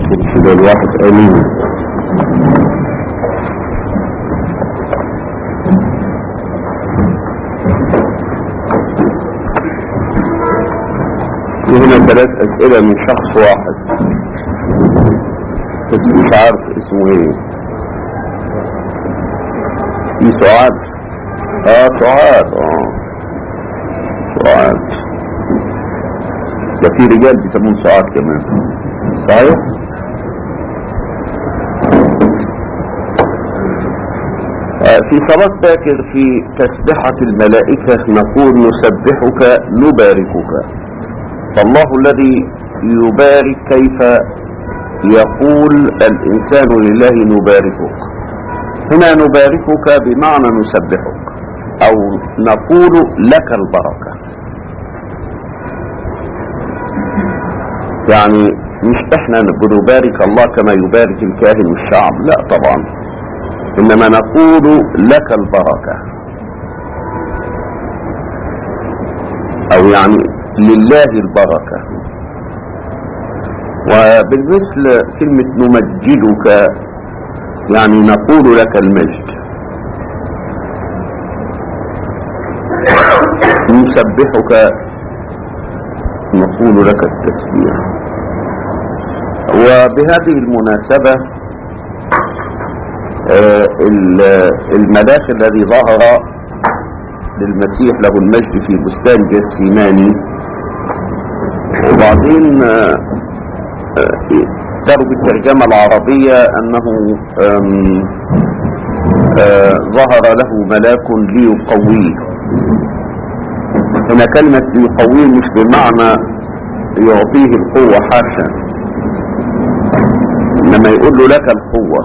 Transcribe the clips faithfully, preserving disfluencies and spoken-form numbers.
كده الواحد امين. هنا ثلاث اسئلة من شخص واحد بس مش عارف اسمه ايه. في سعاد. اه سعاد اه سعاد ده في رجال بيسمون سعاد كمان صحيح. آه في صلاة باكر في تسبحة الملائكة نقول نسبحك نباركك، فالله الذي يبارك كيف يقول الإنسان لله نباركك؟ هنا نباركك بمعنى نسبحك أو نقول لك البركة، يعني مش احنا بنبارك الله كما يبارك الكاهن والشعب، لا طبعا، إنما نقول لك البركة، أو يعني لله البركة. وبالمثل كلمة نمجدك يعني نقول لك المجد، نسبحك نقول لك التسبيح. وبهذه المناسبة الملاك الذي ظهر للمسيح له المجد في بستان جثيماني، وبعدين اختاروا بالترجمة العربية انه ظهر له ملاك ليقويه. هنا كلمة ليقويه مش بمعنى يعطيه القوة حاشا، انما يقول له لك القوة.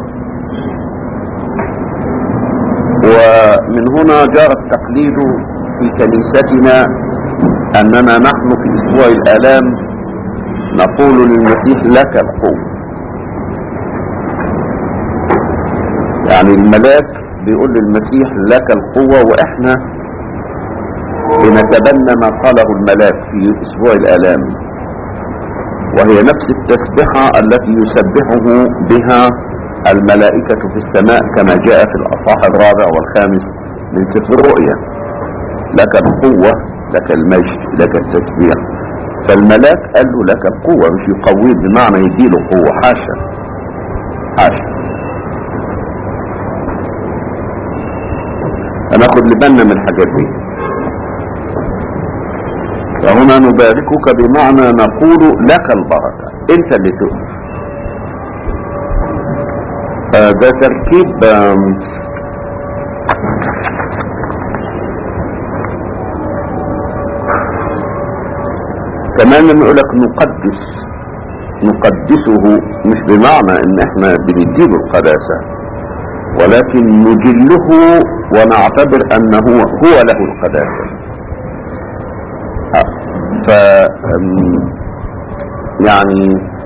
ومن هنا جرى التقليد في كنيستنا اننا نحن في اسبوع الالام نقول للمسيح لك القوة، يعني الملاك بيقول للمسيح لك القوة، واحنا بنتبنى ما قاله الملاك في اسبوع الالام، وهي نفس التسبحة التي يسبحه بها الملائكة في السماء كما جاء في الأصحاح الرابع والخامس من سفر الرؤيا. لك القوة لك المجد لك التسبيح. فالملاك قال له لك القوة، مش يقويه بمعنى يديله قوة، حاشا حاشا. هناخد لبنا من الحاجات دي. فهنا نباركك بمعنى نقول لك البركة، انت اللي تؤمن. آه ده تركيب كمان لما يقولك نقدس، نقدسه مش بمعنى ان احنا بنديله القداسة، ولكن نجله ونعتبر انه هو له القداسة. ف يعني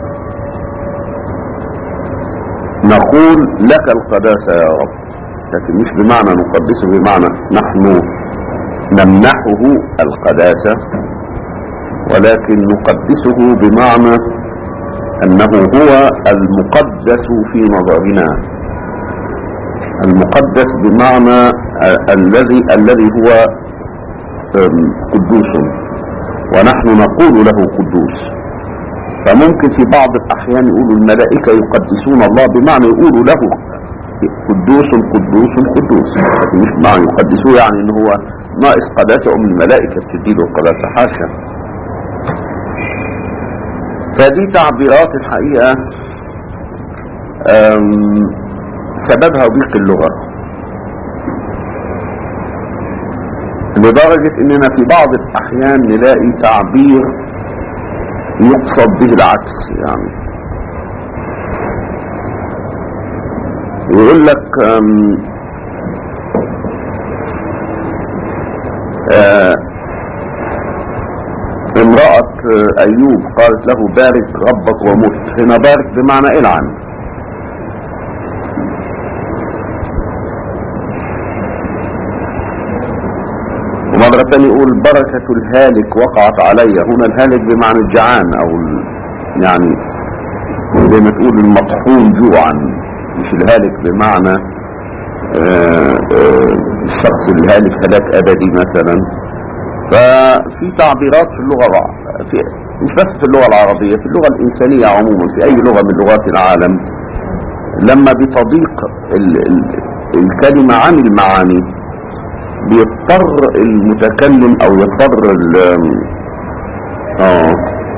نقول لك القداسة يا رب، لكن مش بمعنى نقدسه بمعنى نحن نمنحه القداسة، ولكن نقدسه بمعنى انه هو المقدس في نظرنا. المقدس بمعنى الذي الذي هو قدوس، ونحن نقول له قدوس. فممكن في بعض الاحيان يقولوا الملائكة يقدسون الله بمعنى يقولوا له قدوس قدوس قدوس، لكن مش بمعنى يقدسوه يعني ان هو ناقص قداسة ومن الملائكة بتديله القداسة، حاشا. فدي تعبيرات الحقيقة سببها ضيق اللغة، لدرجة اننا في بعض الاحيان نلاقي تعبير يقصد به العكس. يعني يقول لك امرأة ايوب قالت له بارك ربك ومت. هنا بارك بمعنى العن. ومرة ثانية يقول بركة الهالك وقعت علي. هنا الهالك بمعنى الجعان، او يعني زي ما تقول المطحون جوعا، مش الهالك بمعنى آآ آآ الشخص الهالك هلاك ابدي مثلا. ففي تعبيرات في اللغة، في مش بس في اللغة العربية، في اللغة الإنسانية عموما، في أي لغة من لغات العالم، لما بتضيق ال ال الكلمة عن المعاني بيضطر المتكلم أو يضطر ال آه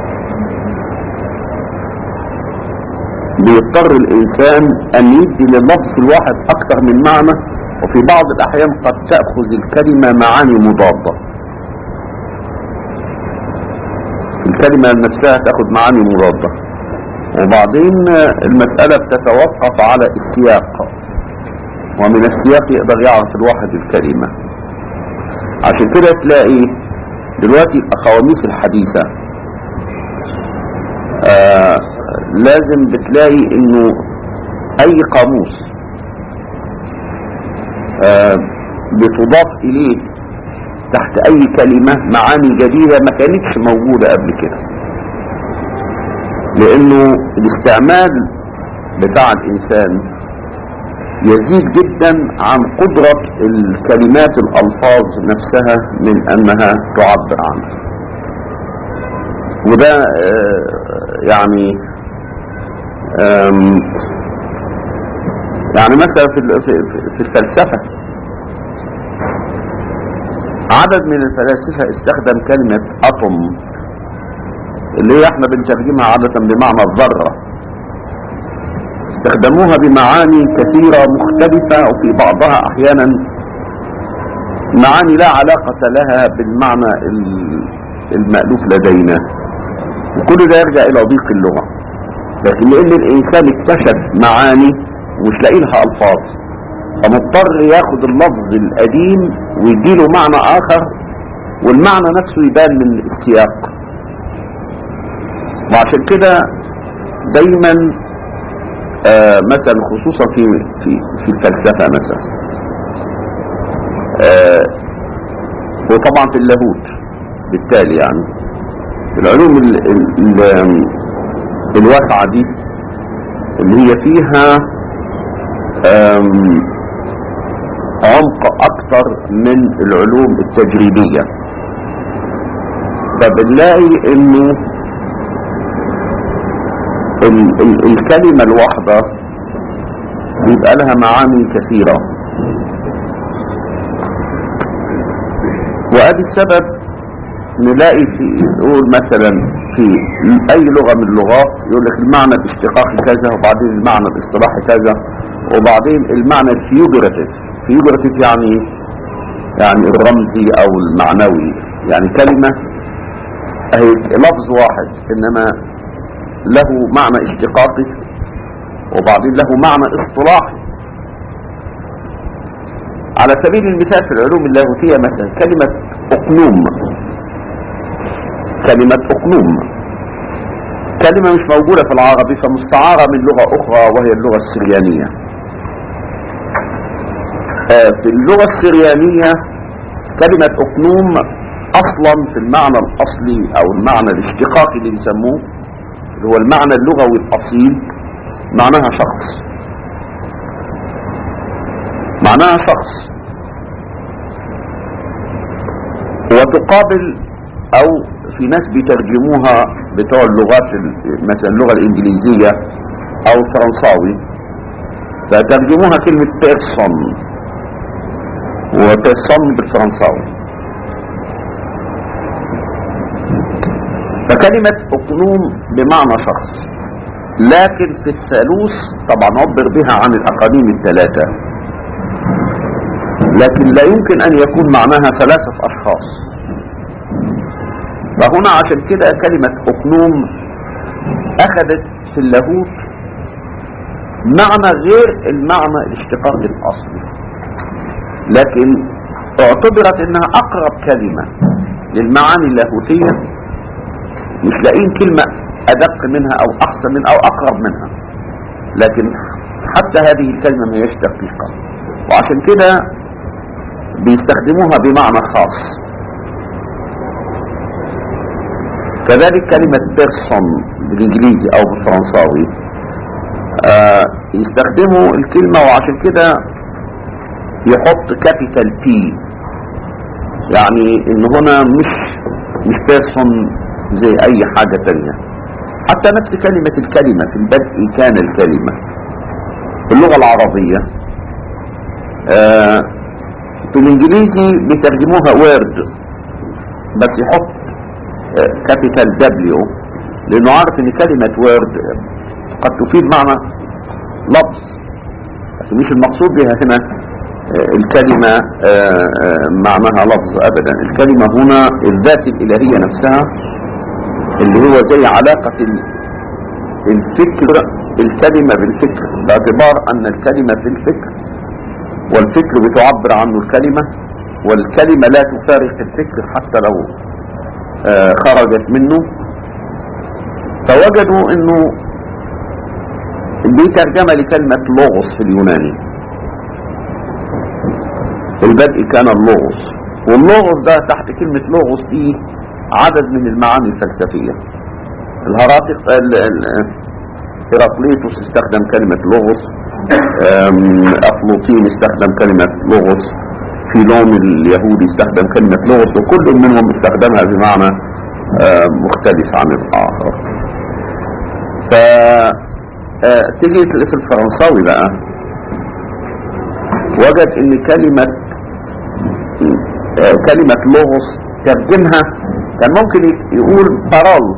بيضطر الإنسان أن يدي لللفظ الواحد أكثر من معنى، وفي بعض الأحيان قد تأخذ الكلمة معاني مضادة. الكلمة نفسها تأخذ معاني مضادة، وبعدين المسألة بتتوقف على السياق، ومن السياق يقدر يعرف الواحد الكلمة. عشان كده تلاقي دلوقتي القواميس الحديثة آه لازم بتلاقي انه اي قاموس آه بتضاف اليه تحت اي كلمة معاني جديدة ما كانتش موجودة قبل كده، لانه الاستعمال بتاع الانسان يزيد جدا عن قدرة الكلمات الالفاظ نفسها من انها تعبر عنها. وده آه يعني يعني مثلا في في الفلسفة عدد من الفلاسفة استخدم كلمة أتوم اللي هي احنا بنترجمها عادة بمعنى الذرة، استخدموها بمعاني كثيرة مختلفة، وفي بعضها احيانا معاني لا علاقة لها بالمعنى المألوف لدينا، وكل ده يرجع الى ضيق اللغة. لكن لان الانسان اكتشف معاني ومش لاقي لها الفاظ، فمضطر ياخد اللفظ القديم ويديله معنى اخر، والمعنى نفسه يبان من السياق. وعشان كده دايما آه مثلا خصوصا في في في الفلسفة مثلا آه وطبعا في اللاهوت بالتالي، يعني العلوم ال ال ال الواسعة دي اللي هي فيها عمق اكتر من العلوم التجريبية، فبنلاقي انه ال ال الكلمة الواحدة بيبقى لها معاني كثيرة. وادي السبب نلاقي في يقول مثلا في اي لغة من اللغات يقول لك المعنى الاشتقاقي كذا، وبعدين المعنى الاصطلاحي كذا، وبعدين المعنى الفيوجراتيف. فيوجراتيف يعني يعني الرمزي او المعنوي، يعني كلمة اهي لفظ واحد انما له معنى اشتقاقي وبعدين له معنى اصطلاحي. على سبيل المثال في العلوم اللاهوتية مثلا كلمة اقنوم، كلمة اقنوم كلمة مش موجودة في العربي، فمستعارة من لغة اخرى وهي اللغة السريانية. آه في اللغة السريانية كلمة اقنوم اصلا في المعنى الاصلي او المعنى الاشتقاقي اللي بيسموه اللي هو المعنى اللغوي الاصيل معناها شخص، معناها شخص. وتقابل او في ناس بيترجموها بتوع اللغات مثلا اللغة الانجليزية او الفرنساوي فترجموها كلمة بيرسون، وبيرسون بالفرنساوي. فكلمة اقنوم بمعنى شخص، لكن في الثالوث طبعا عبر بها عن الاقانيم الثلاثة، لكن لا يمكن ان يكون معناها ثلاثة اشخاص. فهنا عشان كده كلمة اقنوم اخذت في اللاهوت معنى غير المعنى الاشتقاقي الاصلي، لكن اعتبرت انها اقرب كلمة للمعاني اللاهوتية، مش لاقين كلمة ادق منها او احسن منها او اقرب منها، لكن حتى هذه الكلمة ما هيش دقيقة، وعشان كده بيستخدموها بمعنى خاص. كذلك كلمة بيرسون بالانجليزي او بالفرنساوي آه يستخدموا الكلمة وعشان كده يحط كابيتال بي، يعني ان هنا مش مش بيرسون زي اي حاجة تانية. حتى نفس كلمة الكلمة في البدء كان الكلمة في اللغة العربية آه في الانجليزي بيترجموها وورد بس يحط كابيتال دبليو لانه عارف ان كلمة وورد قد تفيد معنى لفظ، بس مش المقصود بها هنا الكلمة معناها لفظ ابدا. الكلمة هنا الذات الالهية نفسها اللي هو زي علاقة الفكر الكلمة بالفكر، باعتبار ان الكلمة في الفكر والفكر بتعبر عنه الكلمة، والكلمة لا تفارق الفكر حتى لو خرجت منه. فوجدوا انه دي ترجمة لكلمة لوغوس في اليوناني. في البدء كان اللوغوس، واللوغوس ده تحت كلمة لوغوس دي عدد من المعاني الفلسفية. الهراطق هيراقليطس استخدم كلمة لوغوس، أفلاطين استخدم كلمة لوغوس، فيلون اليهودي استخدم كلمة لوغوس، وكل منهم استخدمها بمعنى مختلف عن الآخر. فتيجي في الفرنساوي بقى وجد ان كلمة كلمة لوغوس ترجمها كان ممكن يقول بارول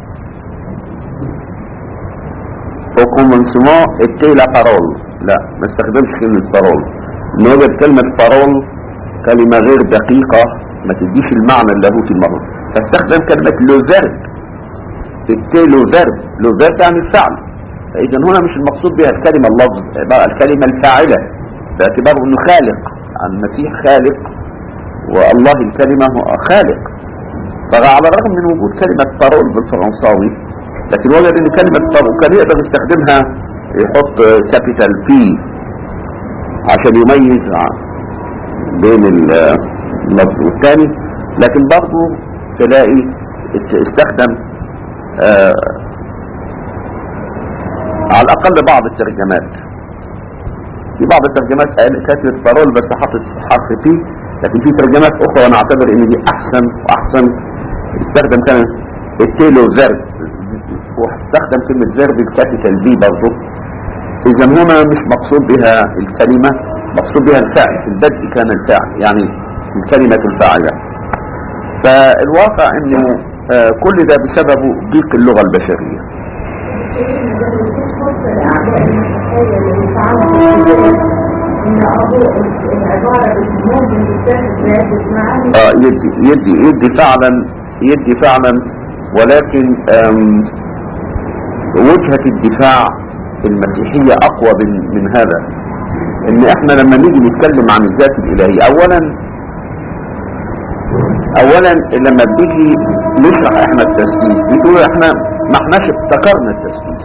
au commencement était la parole، لا ما استخدمش كلمة بارول، ان وجد كلمة بارول كلمة غير دقيقة ما تديش المعنى اللاهوتي المرة، فاستخدم كلمة لو فيرب، était لو فيرب، لو فيرب يعني الفعل. فاذا هنا مش المقصود بها الكلمة اللفظ، بقى الكلمة الفاعلة باعتباره انه خالق، المسيح خالق والله الكلمة هو خالق. فعلى الرغم من وجود كلمة بارول بالفرنساوي لكن وجد ان كلمة بارول كان يقدر يستخدمها يحط كابيتال بي عشان يميز بين اللفظ والثاني، لكن برضه تلاقي استخدم آه على الاقل بعض الترجمات، في بعض الترجمات كاتبة بارول بس حطت حرف بي، لكن في ترجمات اخرى انا اعتبر ان دي احسن واحسن استخدم كلمة التيلو فيرب، واستخدم كلمة فيرب الكابيتال بي برضه. اذا هنا مش مقصود بها الكلمة، مقصود بها الفعل، في البدء كان الفعل يعني الكلمة الفاعلة. فالواقع انه آه كل ده بسبب ضيق اللغة البشرية. آه يدي يدي يدي فعلا يدي فعلا ولكن وجهة الدفاع المسيحية اقوى من, من هذا. ان احنا لما نيجي نتكلم عن الذات الالهية اولا اولا لما بيجي نشرح احنا التثليث بيقول احنا ما احناش ابتكرنا التثليث،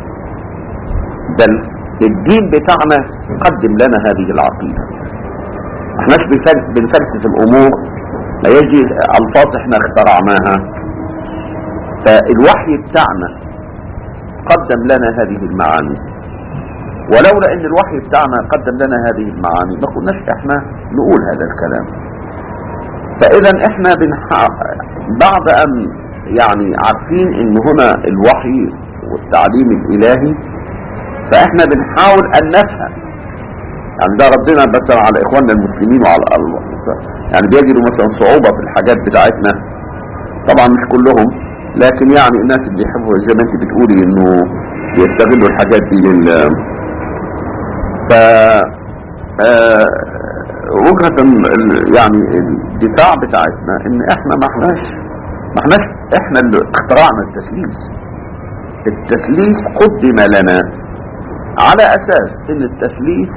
بل الدين بتاعنا قدم لنا هذه العقيدة. ما احناش بنفلسف الامور، لا يجي الفاظ احنا اخترعناها. فالوحي بتاعنا قدم لنا هذه المعاني، ولولا ان الوحي بتاعنا قدم لنا هذه المعاني ما كناش احنا نقول هذا الكلام. فاذا احنا بنحقق بعد ان يعني عارفين ان هنا الوحي والتعليم الالهي، فاحنا بنحاول ان نفهم. يعني ده ربنا مثلا على اخواننا المسلمين وعلى الله يعني بيجدوا مثلا صعوبة في الحاجات بتاعتنا، طبعا مش كلهم، لكن يعني الناس اللي يحبوا زي ما انت بتقولي انه يستغلوا الحاجات دي لل ف آه... وجهة يعني الدفاع بتاعتنا ان احنا ما احناش ما احناش احنا اللي اخترعنا التثليث. التثليث قدم لنا على اساس ان التثليث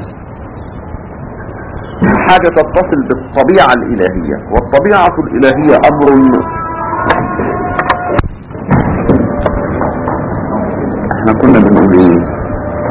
حاجة تتصل بالطبيعة الالهية، والطبيعة الالهية امر احنا كنا بنقول ايه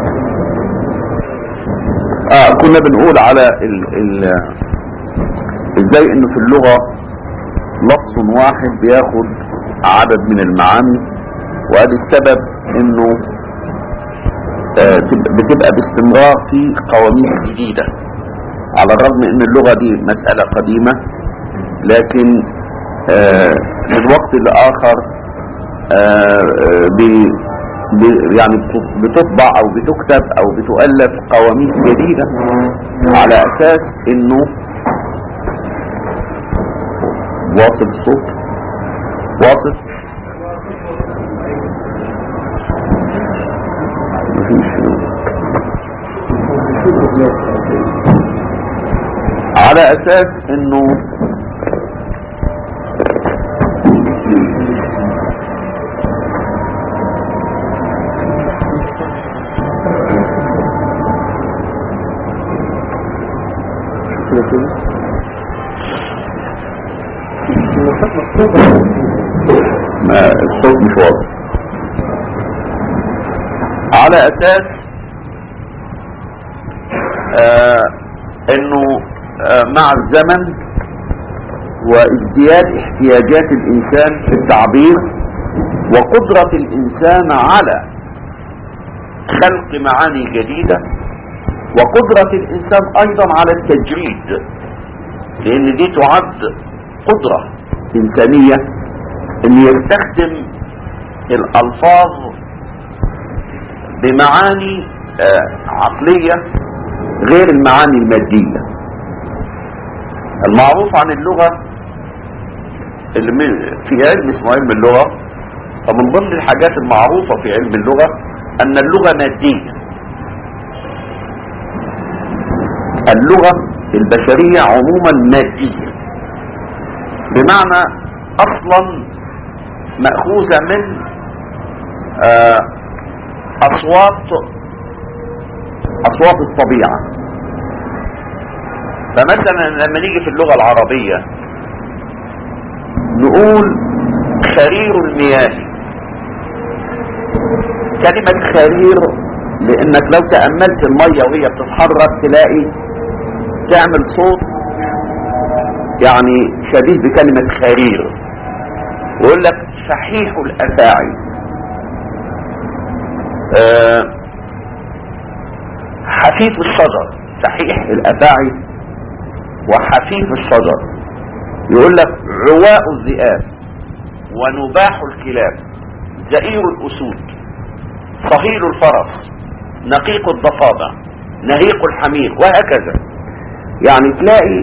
اه كنا بنقول على ال ال ازاي انه في اللغة لفظ واحد بياخد عدد من المعاني، وهذا السبب انه آه بتبقى باستمرار في قواميس جديدة، على الرغم ان اللغة دي مسألة قديمة، لكن آه من وقت لآخر آه يعني بتطبع او بتكتب او بتؤلف قواميس جديدة على اساس انه واصل الصوت واصل على اساس انه ما الصوت مش واضح. على اساس آه انه آه مع الزمن وازدياد احتياجات الانسان في التعبير وقدرة الانسان على خلق معاني جديدة وقدرة الانسان ايضا على التجريد، لان دي تعد قدرة انسانية ان يستخدم الالفاظ بمعاني آه عقلية غير المعاني المادية. المعروف عن اللغة اللي في علم اسمه علم اللغة، فمن ضمن الحاجات المعروفة في علم اللغة ان اللغة مادية. اللغة البشرية عموما مادية، بمعنى اصلا مأخوذة من آه اصوات اصوات الطبيعة. فمثلا لما نيجي في اللغة العربية نقول خرير المياه، كلمة خرير لانك لو تأملت المية وهي بتتحرك تلاقي تعمل صوت يعني شبيه بكلمة خرير، ويقول لك صحيح الافاعي. أه حفيف الشجر، صحيح الافاعي وحفيف الشجر. يقول لك عواء الذئاب ونباح الكلاب، زئير الاسود، صهيل الفرس، نقيق الضفادع، نهيق الحمير، وهكذا. يعني تلاقي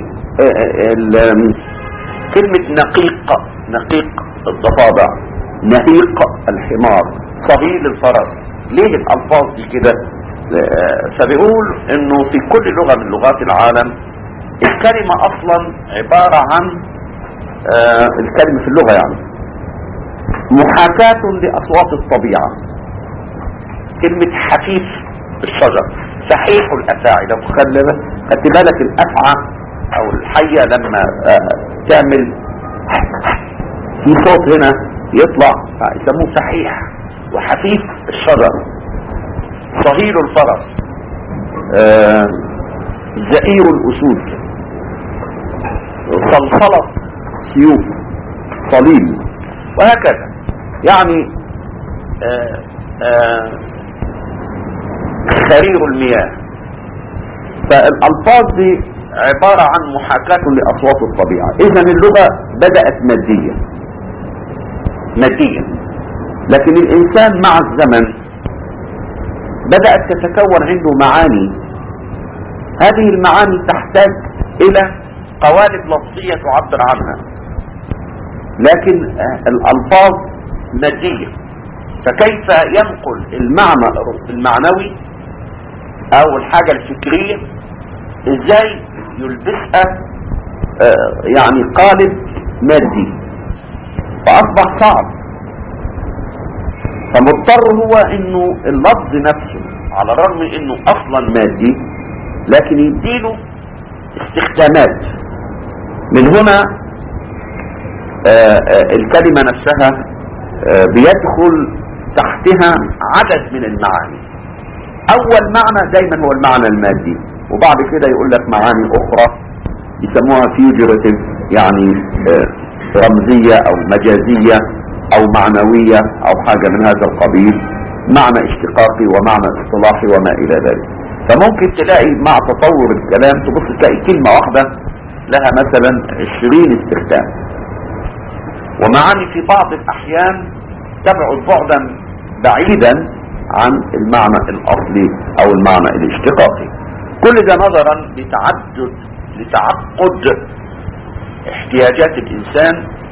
كلمة نقيق، نقيق الضفادع، نهيق الحمار، صهيل الفرس. ليه الالفاظ دي كده؟ فبيقول انه في كل لغة من لغات العالم الكلمة اصلا عبارة عن آه الكلمة في اللغة يعني محاكاة لاصوات الطبيعة. كلمة حفيف الشجر، صحيح الافاعي، لو خدت بالك الافعى او الحية لما آه تعمل في صوت هنا يطلع يسموه صحيح. وحفيف الشجر، صهيل الفرس، آه زئير الاسود، صلصلة سيوف، صليل، وهكذا. يعني آه آه خرير المياه. فالالفاظ دي عبارة عن محاكاة لاصوات الطبيعة. اذا اللغة بدأت مادية مادية، لكن الانسان مع الزمن بدأت تتكون عنده معاني. هذه المعاني تحتاج الى قوالب لفظية تعبر عنها، لكن الالفاظ مادية. فكيف ينقل المعنى المعنوي او الحاجة الفكرية، ازاي يلبسها آه يعني قالب مادي؟ فاصبح صعب. فمضطر هو انه اللفظ نفسه على الرغم انه اصلا مادي لكن يديله استخدامات. من هنا آآ آآ الكلمة نفسها بيدخل تحتها عدد من المعاني. اول معنى دايما هو المعنى المادي، وبعد كده يقول لك معاني اخرى يسموها فيجراتيف، يعني رمزية او مجازية او معنوية او حاجة من هذا القبيل، معنى اشتقاقي ومعنى اصطلاحي وما الى ذلك. فممكن تلاقي مع تطور الكلام تبص تلاقي كلمة واحدة لها مثلا عشرين استخدام، ومعاني في بعض الاحيان تبعد بعدا بعيدا عن المعنى الاصلي او المعنى الاشتقاقي. كل ده نظرا لتعدد لتعقد احتياجات الانسان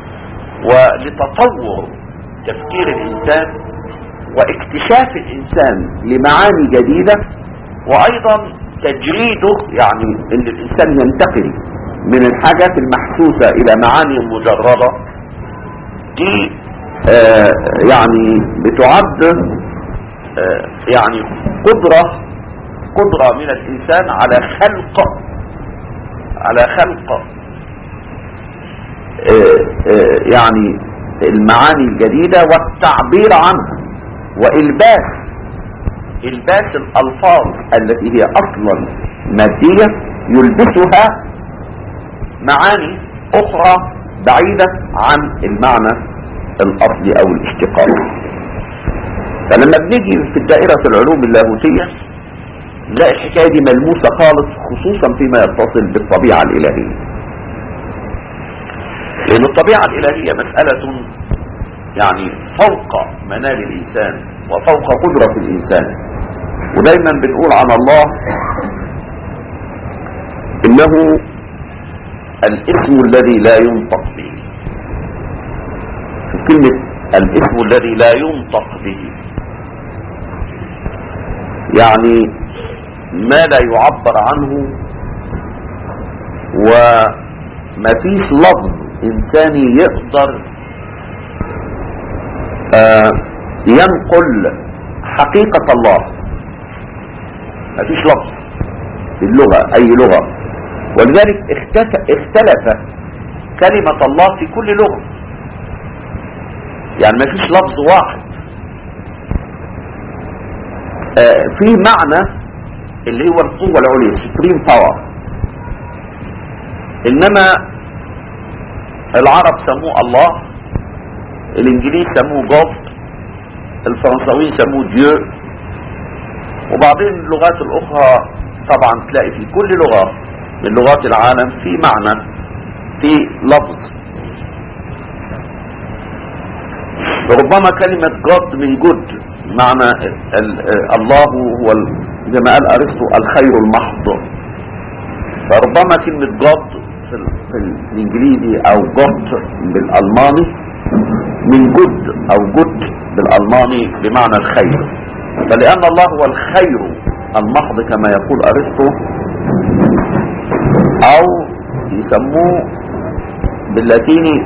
ولتطور تفكير الانسان واكتشاف الانسان لمعاني جديدة، وايضا تجريده، يعني ان الانسان ينتقل من الحاجات المحسوسة الى معاني مجردة. دي آه يعني بتعد آه يعني قدرة قدرة من الانسان على خلق على خلق آه آه يعني المعاني الجديدة والتعبير عنها والباس الباس الالفاظ التي هي اصلا مادية يلبسها معاني اخرى بعيدة عن المعنى الاصلي او الاشتقاقي. فلما بنيجي في دائرة العلوم اللاهوتية نلاقي الحكاية دي ملموسة خالص، خصوصا فيما يتصل بالطبيعة الالهية، لان الطبيعة الالهية مسألة يعني فوق منال الانسان وفوق قدرة الانسان. ودايما بنقول عن الله انه الاسم الذي لا ينطق به. في كلمة الاسم الذي لا ينطق به يعني ما لا يعبر عنه، وما فيش لفظ انساني يقدر آه ينقل حقيقة الله. ما فيش لفظ في اللغة، اي لغة، ولذلك اختلف كلمة الله في كل لغة. يعني ما فيش لفظ واحد آه في معنى اللي هو القوة العليا supreme power، انما العرب سموه الله، الانجليز سموه God، الفرنساويين سموه Dieu، وبعدين اللغات الاخرى طبعا تلاقي في كل لغة من لغات العالم في معنى، في لفظ. ربما كلمة God من جود، معنى الله هو زي ما قال ارسطو الخير المحض، فربما كلمة God في الانجليزي او God بالالماني من جود او جود بالالماني بمعنى الخير. فلان الله هو الخير المحض كما يقول ارسطو، او يسموه باللاتيني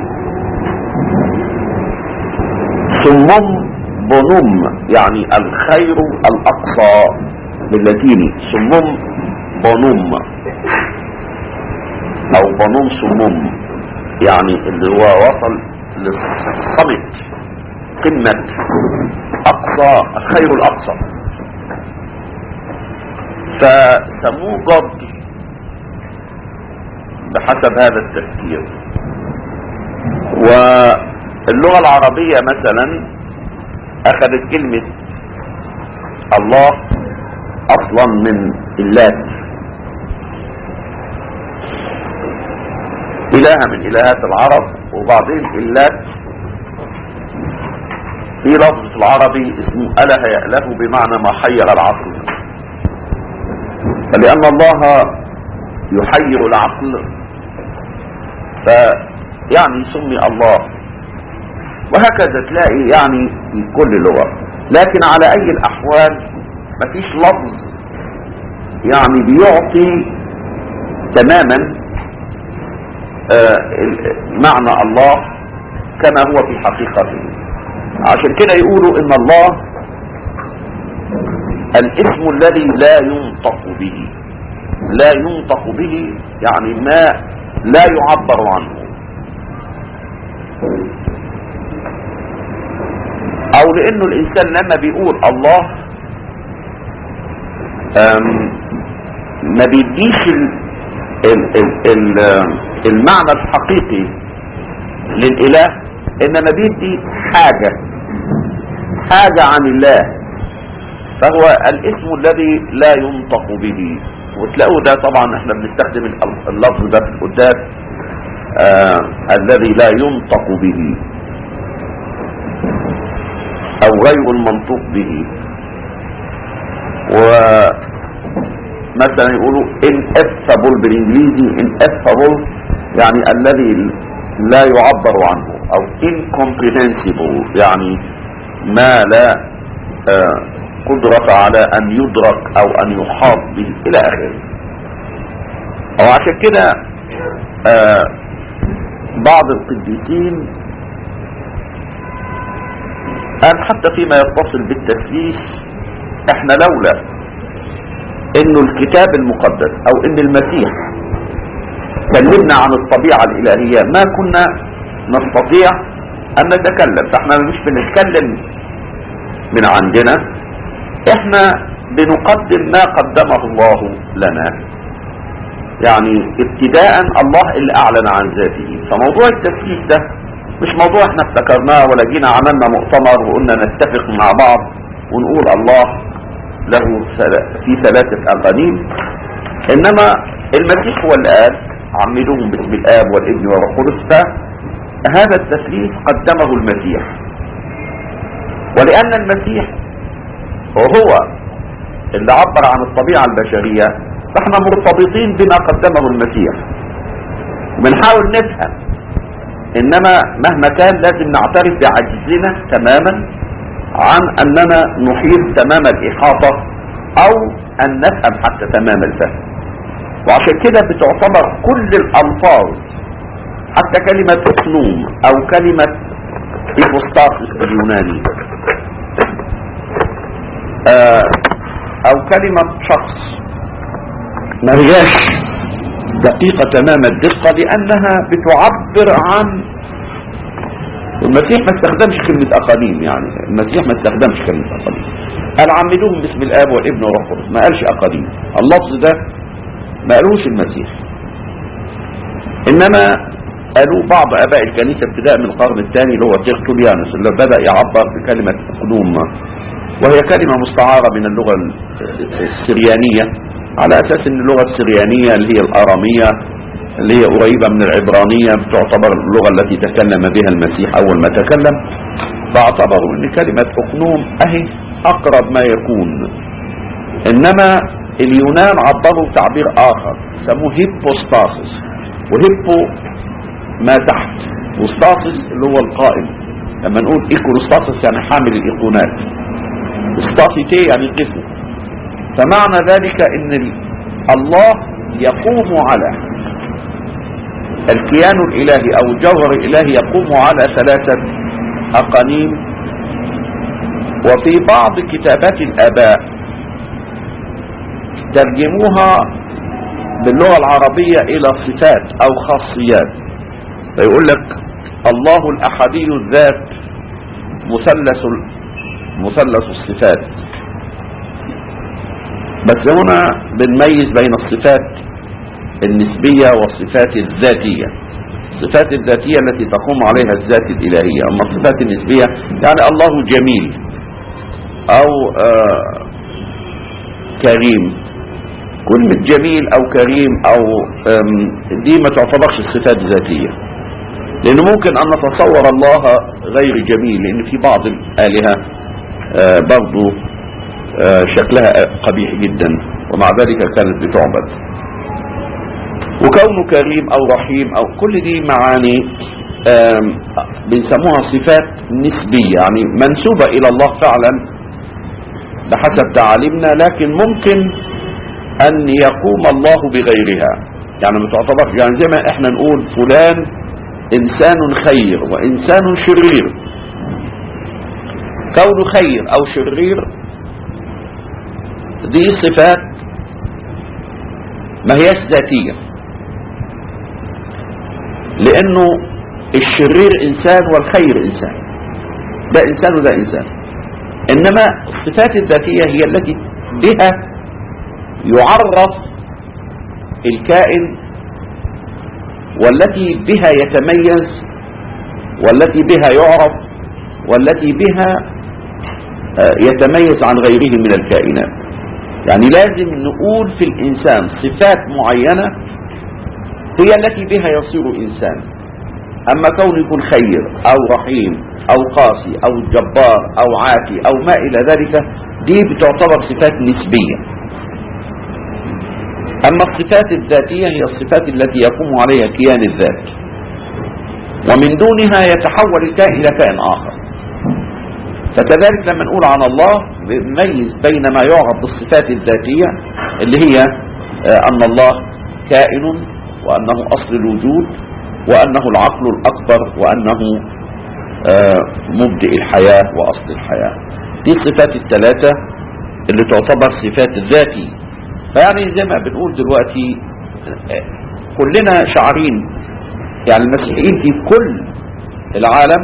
سمم بونوم، يعني الخير الاقصى باللاتيني سمم بونوم او بونوم سمم، يعني اللي هو وصل للصمت، قمة اقصى الخير الاقصى، فسموه جود بحسب هذا التفكير. واللغة العربية مثلا اخذت كلمة الله اصلا من اللات، الهة من الهات العرب، وبعدين اللات في لفظ في العربي اسمه اله يأله بمعنى ما حير العقل، فلان الله يحير العقل فيعني سمي الله. وهكذا تلاقي يعني في كل لغة. لكن على اي الاحوال مفيش لفظ يعني بيعطي تماما آه معنى الله كما هو في حقيقته. عشان كده يقولوا ان الله الاسم الذي لا ينطق به. لا ينطق به يعني ما لا يعبر عنه، او لانه الانسان لما بيقول الله ما بيديش ال ال ال ال المعنى الحقيقي للاله انما بيدي حاجة حاجة عن الله، فهو الاسم الذي لا ينطق به. وتلاقوا ده طبعا احنا بنستخدم اللفظ ده في القداس، آه الذي لا ينطق به او غير المنطوق به. ومثلا يقولوا ineffable بالانجليزي، ineffable يعني الذي لا يعبر عنه، او incomprehensible يعني ما لا آه قدرة على ان يدرك او ان يحاط به الى اخره. وعشان كده آه بعض القديسين قال حتى فيما يتصل بالتثليث، احنا لولا انه الكتاب المقدس او ان المسيح كلمنا عن الطبيعة الالهية ما كنا نستطيع ان نتكلم. فاحنا مش بنتكلم من عندنا، احنا بنقدم ما قدمه الله لنا. يعني ابتداء الله اللي اعلن عن ذاته. فموضوع التثليث ده مش موضوع احنا افتكرناه ولا جينا عملنا مؤتمر وقلنا نتفق مع بعض ونقول الله له في ثلاثة اقانيم. انما المسيح هو اللي قال عمدوهم باسم الاب والابن والروح القدس، فهذا التثليث قدمه المسيح. ولان المسيح وهو اللي عبر عن الطبيعة البشرية، فاحنا مرتبطين بما قدمه المسيح وبنحاول نفهم. انما مهما كان لازم نعترف بعجزنا تماما عن اننا نحيط تمام الاحاطة او ان نفهم حتى تمام الفهم. وعشان كده بتعتبر كل الالفاظ حتى كلمة اقنوم او كلمة ايبوستاسيس باليوناني او كلمة شخص ما هياش دقيقة تمام الدقة، لانها بتعبر عن المسيح. ما استخدمش كلمة اقانيم، يعني المسيح ما استخدمش كلمة اقانيم، قال عمدوهم باسم الاب والابن والروح القدس، ما قالش اقانيم. اللفظ ده ما قالوش المسيح، انما قالوا بعض اباء الكنيسة ابتداء من القرن الثاني اللي هو تيرتوليانوس، اللي بدأ يعبر بكلمة اقنوم، وهي كلمة مستعارة من اللغة السريانية، على اساس ان اللغة السريانية اللي هي الارامية اللي هي قريبة من العبرانية بتعتبر اللغة التي تكلم بها المسيح اول ما تكلم، فاعتبروا ان كلمة اقنوم اهي اقرب ما يكون. انما اليونان عبروا تعبير اخر سموه هيبوستاسيس، وهيبو ما تحت، وستاسيس اللي هو القائم. لما نقول ايكوستاسيس يعني حامل الايقونات، ستاسيتي يعني قفو. فمعنى ذلك ان الله يقوم على الكيان الالهي او الجوهر الالهي يقوم على ثلاثة اقانيم. وفي بعض كتابات الاباء ترجموها باللغة العربية الى صفات او خاصيات، فيقول لك الله الاحدي الذات مثلث مثلث الصفات. بس هنا بنميز بين الصفات النسبية والصفات الذاتية. الصفات الذاتية التي تقوم عليها الذات الإلهية، أما الصفات النسبية يعني الله جميل أو آه كريم. كلمة جميل أو كريم أو دي ما تعتبرش الصفات الذاتية، لأنه ممكن أن نتصور الله غير جميل، لأن في بعض الآلهة آه برضو آه شكلها قبيح جدا ومع ذلك كانت بتعبد. وكونه كريم او رحيم او كل دي معاني بنسموها صفات نسبية، يعني منسوبة الى الله فعلا بحسب تعاليمنا، لكن ممكن ان يقوم الله بغيرها. يعني ما تعتبر، يعني زي ما احنا نقول فلان انسان خير وانسان شرير. كونه خير او شرير دي صفات ما هيش ذاتية، لانه الشرير انسان والخير انسان، ده انسان وده انسان. انما الصفات الذاتية هي التي بها يعرف الكائن والتي بها يتميز والتي بها يعرف والتي بها يتميز عن غيره من الكائنات. يعني لازم نقول في الإنسان صفات معينة هي التي بها يصير إنسان. أما كون يكون خير أو رحيم أو قاسي أو جبار أو عاتي أو ما إلى ذلك، دي بتعتبر صفات نسبية. أما الصفات الذاتية هي الصفات التي يقوم عليها كيان الذات، ومن دونها يتحول الكائن إلى كائن آخر. فكذلك لما نقول عن الله نميز بين ما يعرف بالصفات الذاتية اللي هي أن الله كائن وأنه أصل الوجود وأنه العقل الأكبر وأنه مبدئ الحياة وأصل الحياة. دي الصفات الثلاثة اللي تعتبر صفات الذاتي. فيعني زي ما بنقول دلوقتي كلنا شعرين، يعني المسيحيين في كل العالم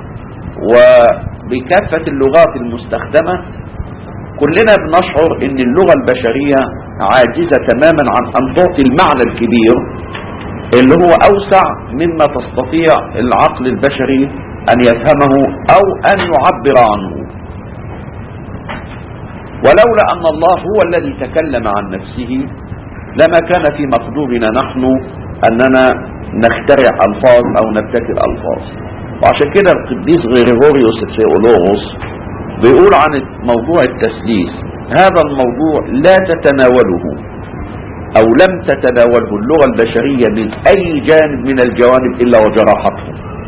وبكافة اللغات المستخدمة كلنا بنشعر ان اللغة البشرية عاجزة تماما عن ان تعطي المعنى الكبير اللي هو اوسع مما تستطيع العقل البشري ان يفهمه او ان يعبر عنه. ولولا ان الله هو الذي تكلم عن نفسه لما كان في مقدورنا نحن اننا نخترع الفاظ او نبتكر الفاظ. وعشان كده القديس غريغوريوس الثيولوغوس بيقول عن موضوع التثليث: هذا الموضوع لا تتناوله او لم تتناوله اللغة البشرية من اي جانب من الجوانب الا وجرحته.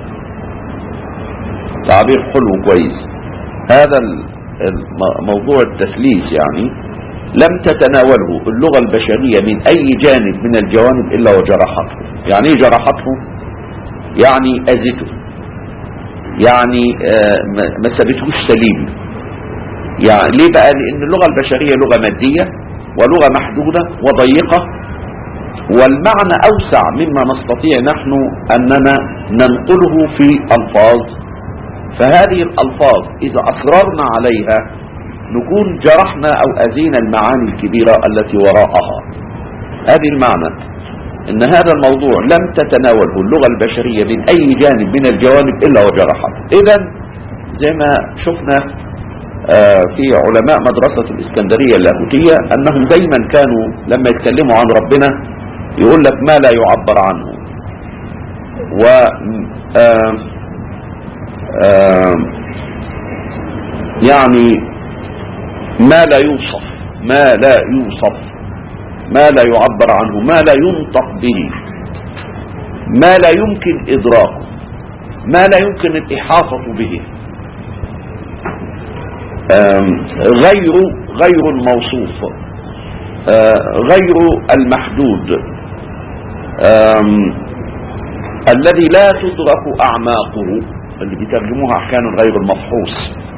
تعبير حلو كويس. هذا موضوع التثليث يعني لم تتناوله اللغة البشرية من اي جانب من الجوانب الا وجرحته. يعني ايه جرحته؟ يعني اذته، يعني ما سابتهوش سليم. يعني ليه بقى؟ لان اللغة البشرية لغة مادية ولغة محدودة وضيقة، والمعنى اوسع مما نستطيع نحن اننا ننقله في الفاظ. فهذه الالفاظ اذا اصررنا عليها نكون جرحنا او اذينا المعاني الكبيرة التي وراءها. هذه المعنى ان هذا الموضوع لم تتناوله اللغة البشرية من اي جانب من الجوانب الا وجرحته. اذا زي ما شفنا في علماء مدرسة الاسكندرية اللاهوتية انهم دايما كانوا لما يتكلموا عن ربنا يقول لك ما لا يعبر عنه، و يعني ما لا يوصف ما لا يوصف ما لا يعبر عنه، ما لا ينطق به، ما لا يمكن إدراكه، ما لا يمكن الإحاطة به، غير غير الموصوف، غير المحدود، الذي لا تدرك أعماقه، اللي بيترجموها أحيانا غير المفحوص،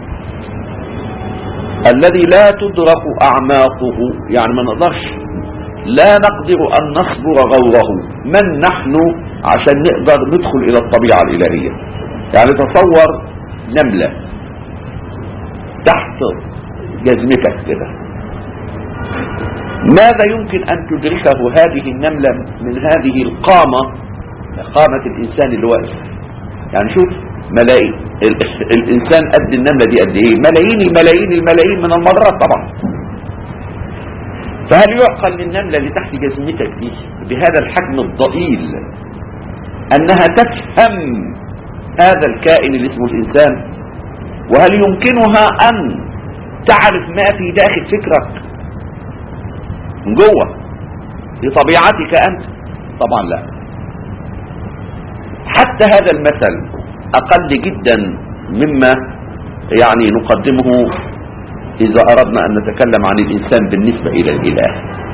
الذي لا تدرك أعماقه. يعني ما نقدرش، لا نقدر أن نصبر غوره. من نحن عشان نقدر ندخل إلى الطبيعة الإلهية؟ يعني تصور نملة تحت جزمتك كده، ماذا يمكن أن تدركه هذه النملة من هذه القامة، قامة الإنسان اللي واقف؟ يعني شوف ملايين الإنسان قد النملة دي قد إيه؟ ملايين الملايين الملايين من المرات طبعا. فهل يعقل للنملة اللي تحت جزمتك دي بهذا الحجم الضئيل أنها تفهم هذا الكائن اللي اسمه الإنسان؟ وهل يمكنها أن تعرف ما في داخل فكرك من جوه لطبيعتك أنت؟ طبعا لا. حتى هذا المثل أقل جدا مما يعني نقدمه إذا أردنا أن نتكلم عن الإنسان بالنسبة إلى الإله.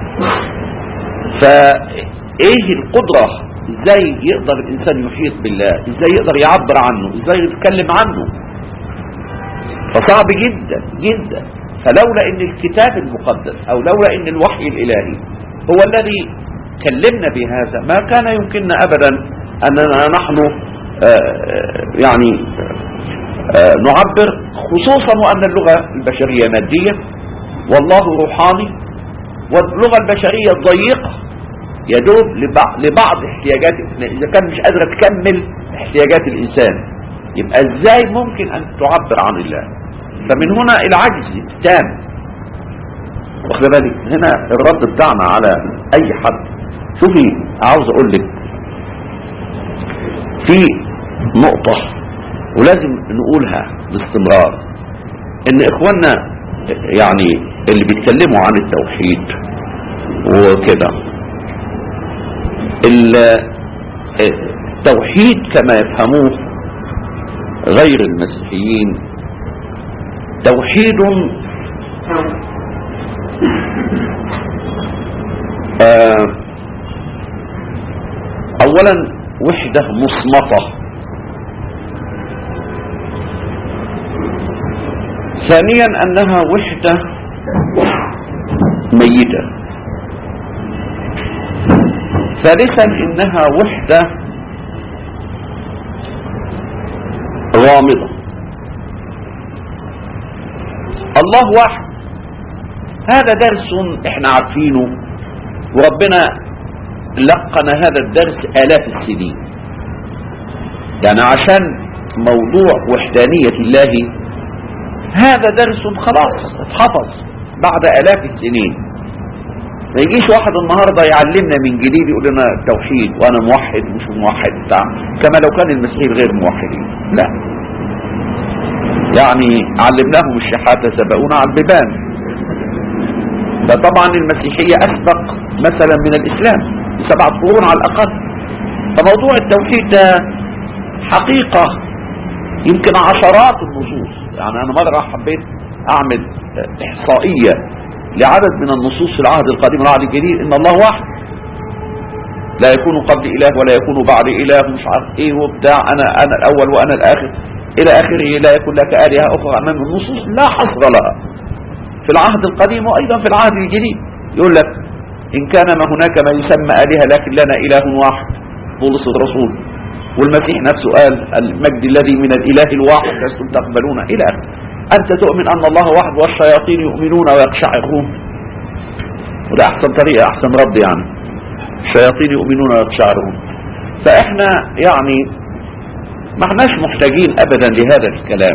فإيه القدرة؟ إزاي يقدر الإنسان يحيط بالله؟ إزاي يقدر يعبر عنه؟ إزاي يتكلم عنه؟ فصعب جدا جدا. فلولا ان الكتاب المقدس او لولا ان الوحي الالهي هو الذي كلمنا بهذا ما كان يمكننا ابدا اننا نحن يعني نعبر، خصوصا وان اللغة البشرية مادية والله روحاني، واللغة البشرية ضيقة يدوب لبعض احتياجات، اذا كان مش قادرة تكمل احتياجات الانسان. يبقى ازاي ممكن ان تعبر عن الله؟ فمن هنا العجز التام. واخد بالك؟ هنا الرد بتاعنا على اي حد. شوفي، عاوز اقول لك في نقطة ولازم نقولها باستمرار، ان اخواننا يعني اللي بيتكلموا عن التوحيد وكده، التوحيد كما يفهموه غير المسيحيين توحيد آه اولا وحدة مصمتة، ثانيا انها وحدة ميتة، ثالثا انها وحدة غامضة. الله واحد، هذا درس احنا عارفينه، وربنا لقن هذا الدرس آلاف السنين. يعني عشان موضوع وحدانية الله هذا درس خلاص اتحفظ بعد آلاف السنين. ما يجيش واحد النهاردة يعلمنا من جديد يقول لنا التوحيد وانا موحد ومش موحد بتاع، كما لو كان المسيحيين غير موحدين. لا، يعني علمناهم الشحاتة سبقونا على البيبان. فطبعا المسيحية اسبق مثلا من الاسلام بسبعة قرون على الاقل. فموضوع التوحيد ده حقيقة يمكن عشرات النصوص. يعني انا مرة حبيت اعمل احصائية لعدد من النصوص في العهد القديم والعهد الجديد، ان الله واحد، لا يكون قبل اله ولا يكون بعد اله، مش عارف ايه وبتاع، انا انا الاول وانا الاخر الى اخره، لا يكون لك الهة اخرى امام. النصوص لا حصر لها في العهد القديم وايضا في العهد الجديد. يقول لك ان كان ما هناك ما يسمى الهة لكن لنا اله واحد، بولس الرسول. والمسيح نفسه قال المجد الذي من الاله الواحد لستم تقبلون الى اخره. انت تؤمن ان الله واحد والشياطين يؤمنون ويقشعرون، وده احسن طريقة احسن رد. يعني الشياطين يؤمنون ويقشعرون. فاحنا يعني ما احناش محتاجين ابدا لهذا الكلام،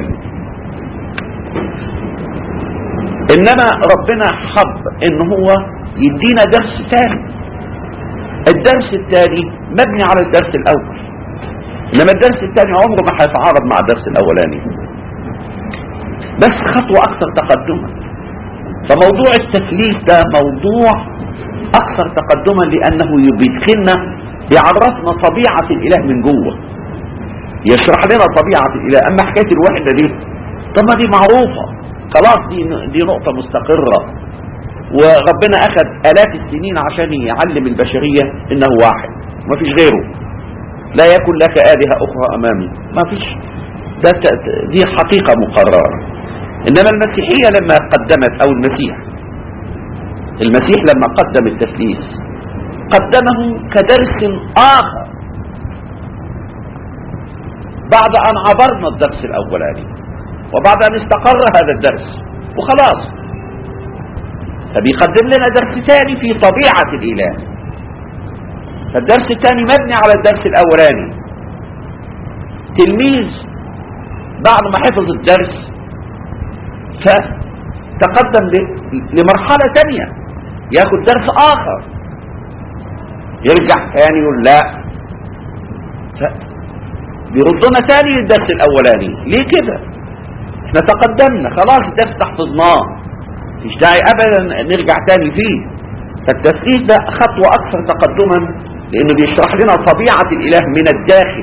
انما ربنا حب ان هو يدينا درس ثاني. الدرس الثاني مبني على الدرس الاول، انما الدرس الثاني عمره ما هيتعارض مع الدرس الاولاني، بس خطوة اكثر تقدما. فموضوع التثليث ده موضوع اكثر تقدما، لانه بيدخلنا بيعرفنا طبيعة الاله من جوه، يشرح لنا طبيعة الاله. اما حكاية الوحدة دي طب ما دي معروفة خلاص، دي دي نقطة مستقرة، وربنا اخذ الاف السنين عشان يعلم البشرية انه واحد ما فيش غيره، لا يكن لك آلهة اخرى امامي، ما فيش. ده دي حقيقة مقررة. انما المسيحية لما قدمت، او المسيح المسيح لما قدم التثليث قدمه كدرس اخر بعد ان عبرنا الدرس الاولاني وبعد ان استقر هذا الدرس وخلاص. فبيقدم لنا درس ثاني في طبيعة الاله. فالدرس الثاني مبني على الدرس الاولاني. تلميذ بعد ما حفظ الدرس فتقدم لمرحلة ثانية ياخد درس اخر، يرجع ثاني يقول لا، بيردنا ثاني للدرس الاولاني. ليه كده؟ احنا تقدمنا خلاص، الدرس تحفظناه، مفيش داعي ابدا نرجع ثاني فيه. فالتثليث ده خطوة اكثر تقدما، لانه بيشرح لنا طبيعة الاله من الداخل.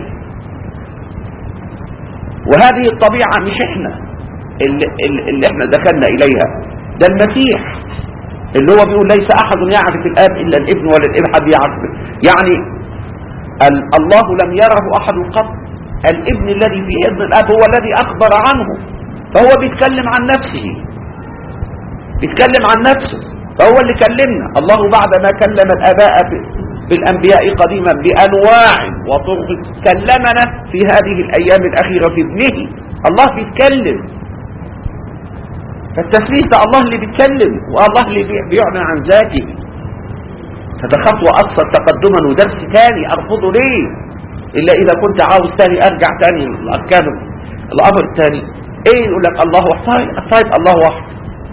وهذه الطبيعة مش احنا اللي, اللي احنا دخلنا اليها، ده المسيح اللي هو بيقول ليس احد يعرف الاب الا الابن ولا الابن حد يعرف. يعني الله لم يره احد قط، الابن الذي في حضن الاب هو الذي اخبر عنه. فهو بيتكلم عن نفسه، بيتكلم عن نفسه، فهو اللي كلمنا. الله بعد ما كلم الاباء بالانبياء قديما بانواع وطرق كلمنا في هذه الايام الاخيرة في ابنه. الله بيتكلم. فالتثليث ده الله اللي بيتكلم، والله اللي بيعلن عن ذاته. هذا خطوة اكثر تقدما ودرس ثاني ارفضه. ليه؟ الا اذا كنت عاوز تاني ارجع تاني لاركان الامر الثاني. ايه يقول لك الله واحد، طيب الله واحد.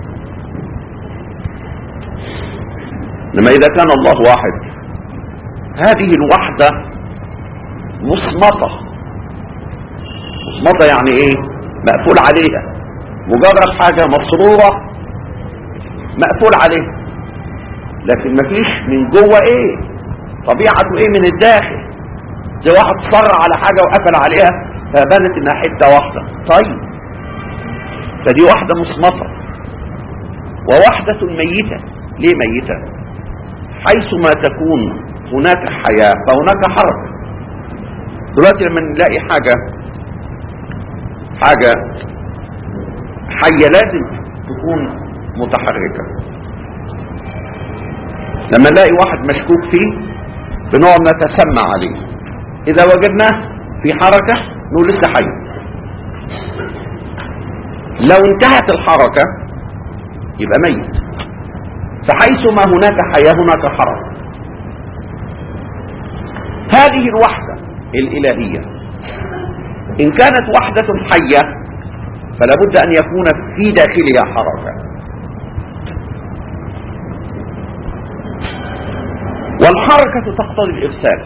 لما اذا كان الله واحد هذه الوحدة مصمتة. مصمتة يعني ايه؟ مقفول عليها، مجرد حاجة مسرورة مقفول عليها، لكن مفيش من جوه ايه، طبيعته ايه من الداخل. زي واحد صر على حاجة وقفل عليها فبانت انها حتة واحدة. طيب فدي واحدة مصمتة. ووحدة ميتة. ليه ميتة؟ حيثما تكون هناك حياة فهناك حركة. دلوقتي لما نلاقي حاجة حاجة حية لازم تكون متحركة. لما نلاقي واحد مشكوك فيه بنقعد نتسمع عليه، إذا وجدناه في حركة نقول لسه حي. لو انتهت الحركة يبقى ميت. فحيثما هناك حياة هناك حركة. هذه الوحدة الإلهية إن كانت وحدة حية فلا بد أن يكون في داخلها حركة. والحركة تقتضي الإرسال.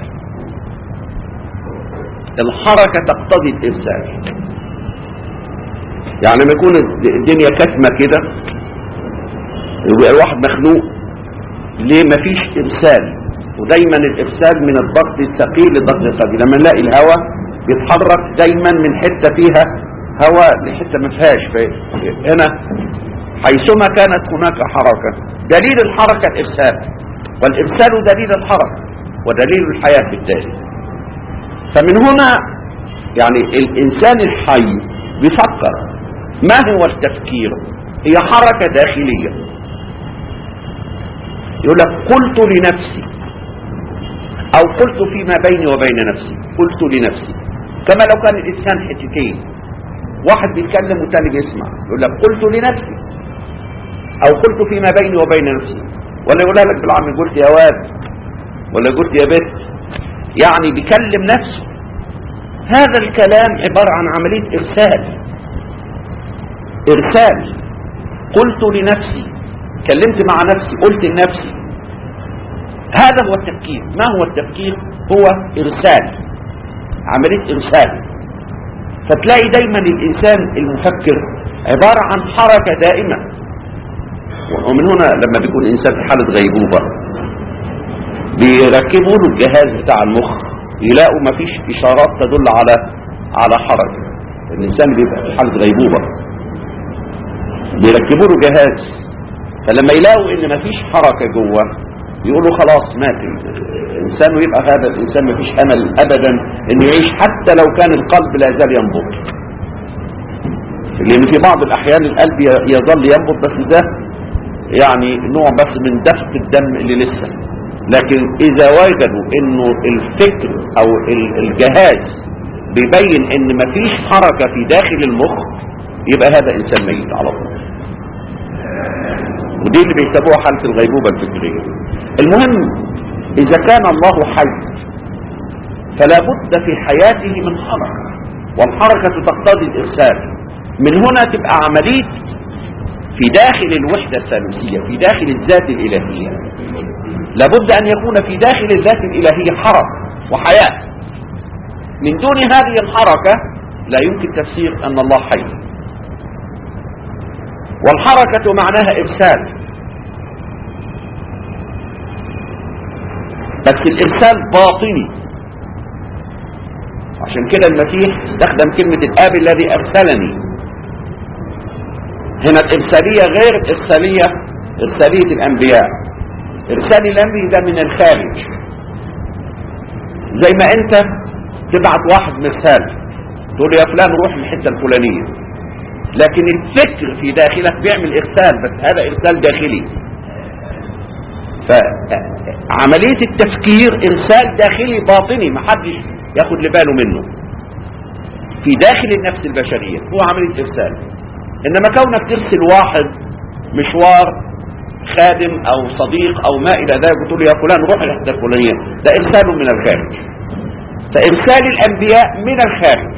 الحركة تقتضي الإرسال. يعني لما يكون الدنيا كتمة كده يبقى الواحد مخنوق، ليه؟ مفيش إرسال. ودايما الإرسال من الضغط الثقيل للضغط الخفيف. لما نلاقي الهواء بيتحرك دايما من حتة فيها هواء لحتة ما فيهاش. هنا حيثما كانت هناك حركة، دليل الحركة الإرسال، والإرسال دليل الحركة ودليل الحياة بالتالي. فمن هنا يعني الإنسان الحي بيفكر. ما هو التفكير؟ هي حركة داخلية. يقول لك قلت لنفسي، او قلت فيما بيني وبين نفسي، قلت لنفسي. كما لو كان الانسان حتتين، واحد بيتكلم والتاني بيسمع. يقول لك قلت لنفسي او قلت فيما بيني وبين نفسي، ولا يقولها لك بالعامي قلت يا واد ولا قلت يا بنت، يعني بيكلم نفسه. هذا الكلام عبارة عن عملية ارسال. ارسال. قلت لنفسي، كلمت مع نفسي، قلت لنفسي. هذا هو التفكير. ما هو التفكير؟ هو إرسال، عملية إرسال. فتلاقي دايما الإنسان المفكر عبارة عن حركة دائمة. ومن هنا لما بيكون الإنسان في حالة غيبوبة بيركبوا له الجهاز بتاع المخ، يلاقوا مفيش إشارات تدل على على حركة. الإنسان بيبقى في حالة غيبوبة بيركبوا له جهاز، فلما يلاقوا إن مفيش حركة جوه يقولوا خلاص مات الإنسان، ويبقى هذا الإنسان مفيش أمل أبدا إنه يعيش حتى لو كان القلب لا يزال ينبض. لأن في بعض الأحيان القلب يظل ينبض، بس ده يعني نوع بس من دفق الدم اللي لسه. لكن إذا وجدوا إنه الفكر أو الجهاز بيبين إن مفيش حركة في داخل المخ يبقى هذا إنسان ميت على طول. ودي اللي بيسموها حالة الغيبوبة الفكرية. المهم إذا كان الله حي فلا بد في حياته من حركة، والحركة تقتضي الإرسال. من هنا تبقى عملية في داخل الوحدة الثالوثية، في داخل الذات الإلهية. لابد أن يكون في داخل الذات الإلهية حركة وحياة. من دون هذه الحركة لا يمكن تفسير أن الله حي. والحركة معناها إرسال، بس الإرسال باطني. عشان كده المسيح استخدم كلمة الآب الذي أرسلني. هنا الإرسالية غير إرسالية إرسالية الأنبياء. إرسال الأنبياء ده من الخارج، زي ما أنت تبعت واحد مرسال تقول يا فلان روح الحتة الفلانية، لكن الفكر في داخلك بيعمل إرسال، بس هذا إرسال داخلي. فعملية التفكير إرسال داخلي باطني محدش ياخد لباله منه في داخل النفس البشرية، هو عملية إرسال. إنما كونك ترسل واحد مشوار خادم أو صديق أو ما إلى ذلك وتقول يا فلان روح الحتة الفلانية، ده إرسال من الخارج. فإرسال الأنبياء من الخارج.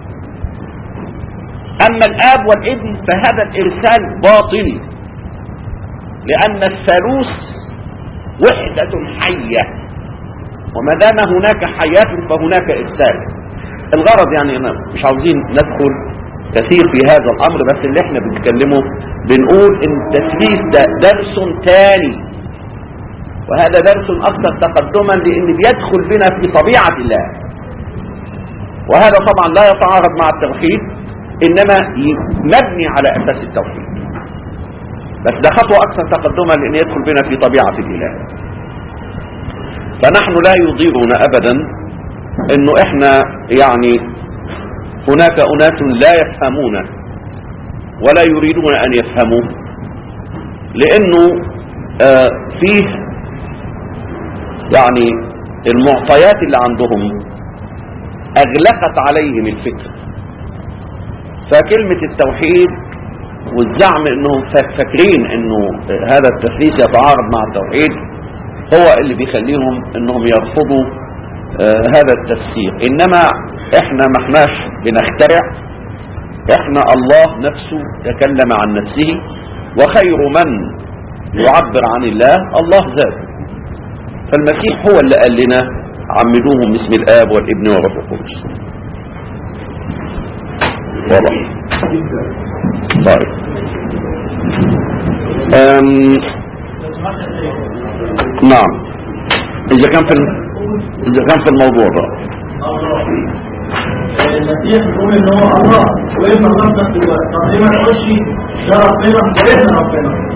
أما الآب والابن فهذا الإرسال باطني، لأن الثالوث وحدة حية، وما دام هناك حياة فهناك إرسال. الغرض يعني أنا مش عاوزين ندخل كثير في هذا الأمر، بس اللي احنا بنتكلمه بنقول إن التثليث ده درس تاني، وهذا درس أكثر تقدما لأن بيدخل بنا في طبيعة الله، وهذا طبعا لا يتعارض مع التوحيد، إنما مبني على أساس التوحيد، بس ده خطوة أكثر تقدما لأن يدخل بنا في طبيعة الإله. فنحن لا يضيرنا أبدا إنه إحنا يعني هناك أناس لا يفهمون ولا يريدون أن يفهموا، لأنه آه فيه يعني المعطيات اللي عندهم أغلقت عليهم الفكر. فكلمة التوحيد والزعم انهم فاكرين انه هذا التثليث يتعارض مع التوحيد هو اللي بيخليهم انهم يرفضوا آه هذا التفسير. انما احنا ما احناش بنخترع، احنا الله نفسه تكلم عن نفسه، وخير من يعبر عن الله الله ذاته. فالمسيح هو اللي قال لنا عمدوهم باسم الآب والابن والروح القدس. واضح؟ طيب أم... نعم، إذا كان في إذا كان في الموضوع ده المسيح بيقول إن هو الله وإما ربنا في الوقت، طب ليه ما نقولش ده ربنا وإحنا ربنا؟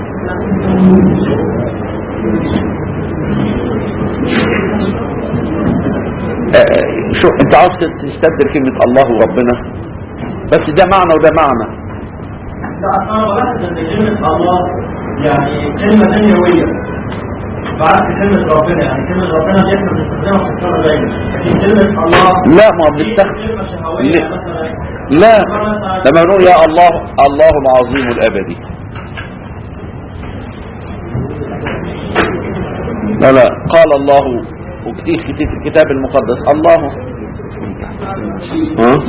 شو انت عاوز تستبدل كلمة الله وربنا، بس ده معنى وده معنى. لا انا بلاحظ ان كلمة الله يعني كلمة دنيوية بعد كلمة ربنا، يعني كلمة ربنا دي احنا بنستخدمها في الصلاة دايما، لكن كلمة الله لا ما بنستخدم كلمة شهوية مثلا. لا لما نقول يا الله الله العظيم الابدي، لا لا قال الله وكتير كتير في الكتاب المقدس الله. ها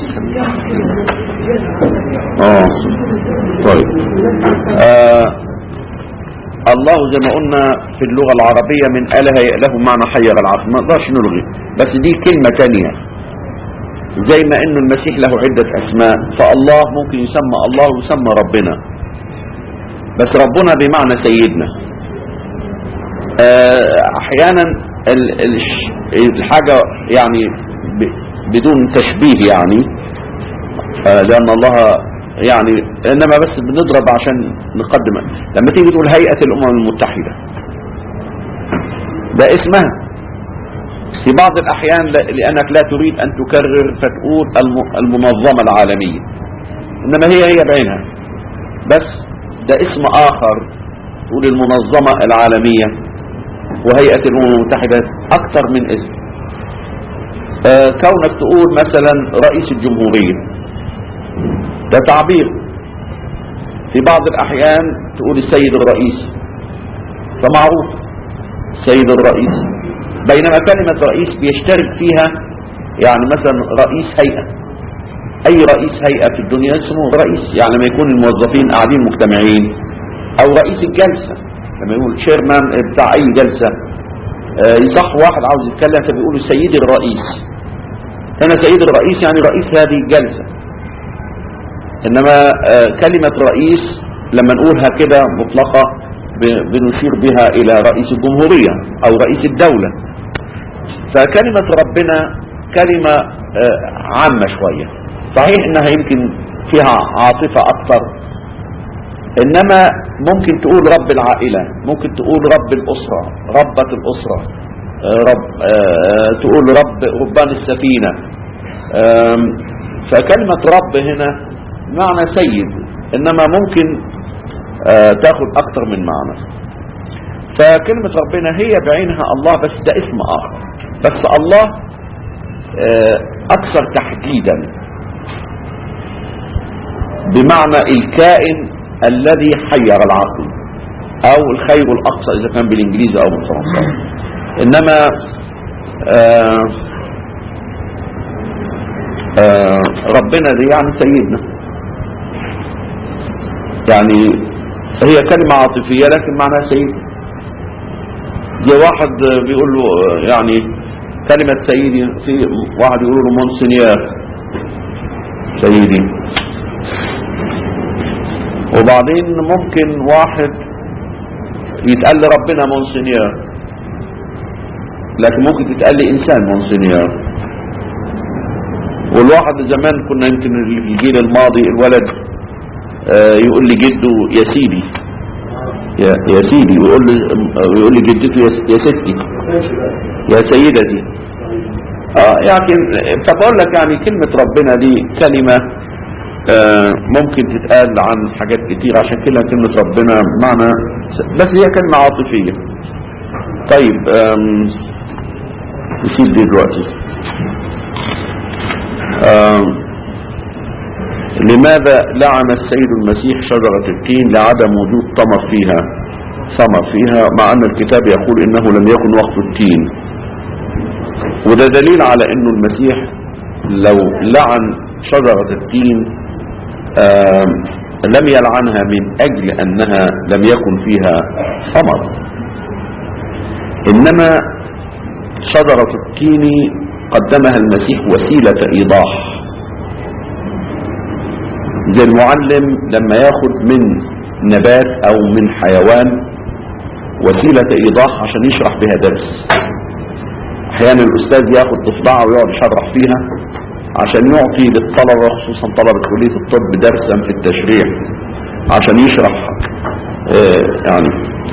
اه طيب آه الله زي ما قلنا في اللغة العربية من آله له معنى حير العقل، ما نقدرش نلغي، بس دي كلمة تانية. زي ما انه المسيح له عدة اسماء، فالله ممكن يسمى الله ويسمى ربنا، بس ربنا بمعنى سيدنا. آه احيانا الحاجة يعني بدون تشبيه يعني آه لان الله يعني انما بس بنضرب عشان نقدم. لما تيجي تقول هيئة الامم المتحدة ده اسمها، في بعض الاحيان لانك لا تريد ان تكرر فتقول المنظمة العالمية، انما هي هي بعينها، بس ده اسم اخر تقول المنظمة العالمية وهيئة الامم المتحدة اكثر من اسم. آه كونك تقول مثلا رئيس الجمهورية ده تعبير، في بعض الاحيان تقول السيد الرئيس فمعروف السيد الرئيس، بينما كلمة رئيس بيشترك فيها يعني مثلا رئيس هيئة، اي رئيس هيئة في الدنيا اسمه رئيس، يعني لما يكون الموظفين قاعدين مجتمعين، او رئيس الجلسة لما يقول شيرمان بتاع اي جلسة آه يصح واحد عاوز يتكلم فبيقولوا سيد الرئيس. هنا سيد الرئيس يعني رئيس هذه الجلسة، انما آه كلمة رئيس لما نقولها كده مطلقة بنشير بها الى رئيس الجمهورية او رئيس الدولة. فكلمة ربنا كلمة آه عامة شوية، صحيح انها يمكن فيها عاطفة اكثر، انما ممكن تقول رب العائلة، ممكن تقول رب الاسرة، ربة الاسرة، آه رب آه تقول رب ربان السفينة. آه فكلمة رب هنا معنى سيد، انما ممكن آه تاخد اكتر من معنى. فكلمة ربنا هي بعينها الله، بس ده اسم اخر، بس الله آه اكثر تحديدا بمعنى الكائن الذي حير العقل، او الخير الاقصى اذا كان بالانجليزي او بالفرنسي. انما آه آه ربنا دي يعني سيدنا، يعني هي كلمة عاطفية لكن معناها سيدي. جه واحد بيقول له يعني كلمة سيدي، في واحد يقول له مونسنيير سيدي، وبعدين ممكن واحد يتقال لربنا مونسنيير، لكن ممكن تتقال لي انسان مونسنيير. والواحد زمان كنا يمكن الجيل الماضي الولد آه يقول لي جده يا سيدي، يا, يا سيدي، ويقول لي ويقول لي جدته يا ستي، يا سيدتي. اه يعني فبقول لك يعني كلمة ربنا دي كلمة آه ممكن تتقال عن حاجات كتير، عشان كده كلمة ربنا معنى، بس هي كلمة عاطفية. طيب نسيب دي دلوقتي. لماذا لعن السيد المسيح شجرة التين؟ لعدم وجود ثمر فيها ثمر فيها مع ان الكتاب يقول انه لم يكن وقت التين. وده دليل على انه المسيح لو لعن شجرة التين لم يلعنها من اجل انها لم يكن فيها ثمر، انما شجرة التين قدمها المسيح وسيلة ايضاح، زي المعلم لما ياخد من نبات او من حيوان وسيلة ايضاح عشان يشرح بها درس. احيانا الاستاذ ياخد ضفدعة ويقعد يشرح فيها عشان يعطي للطلبة، خصوصا طلبة كلية الطب، درسا في التشريح عشان يشرح آه يعني.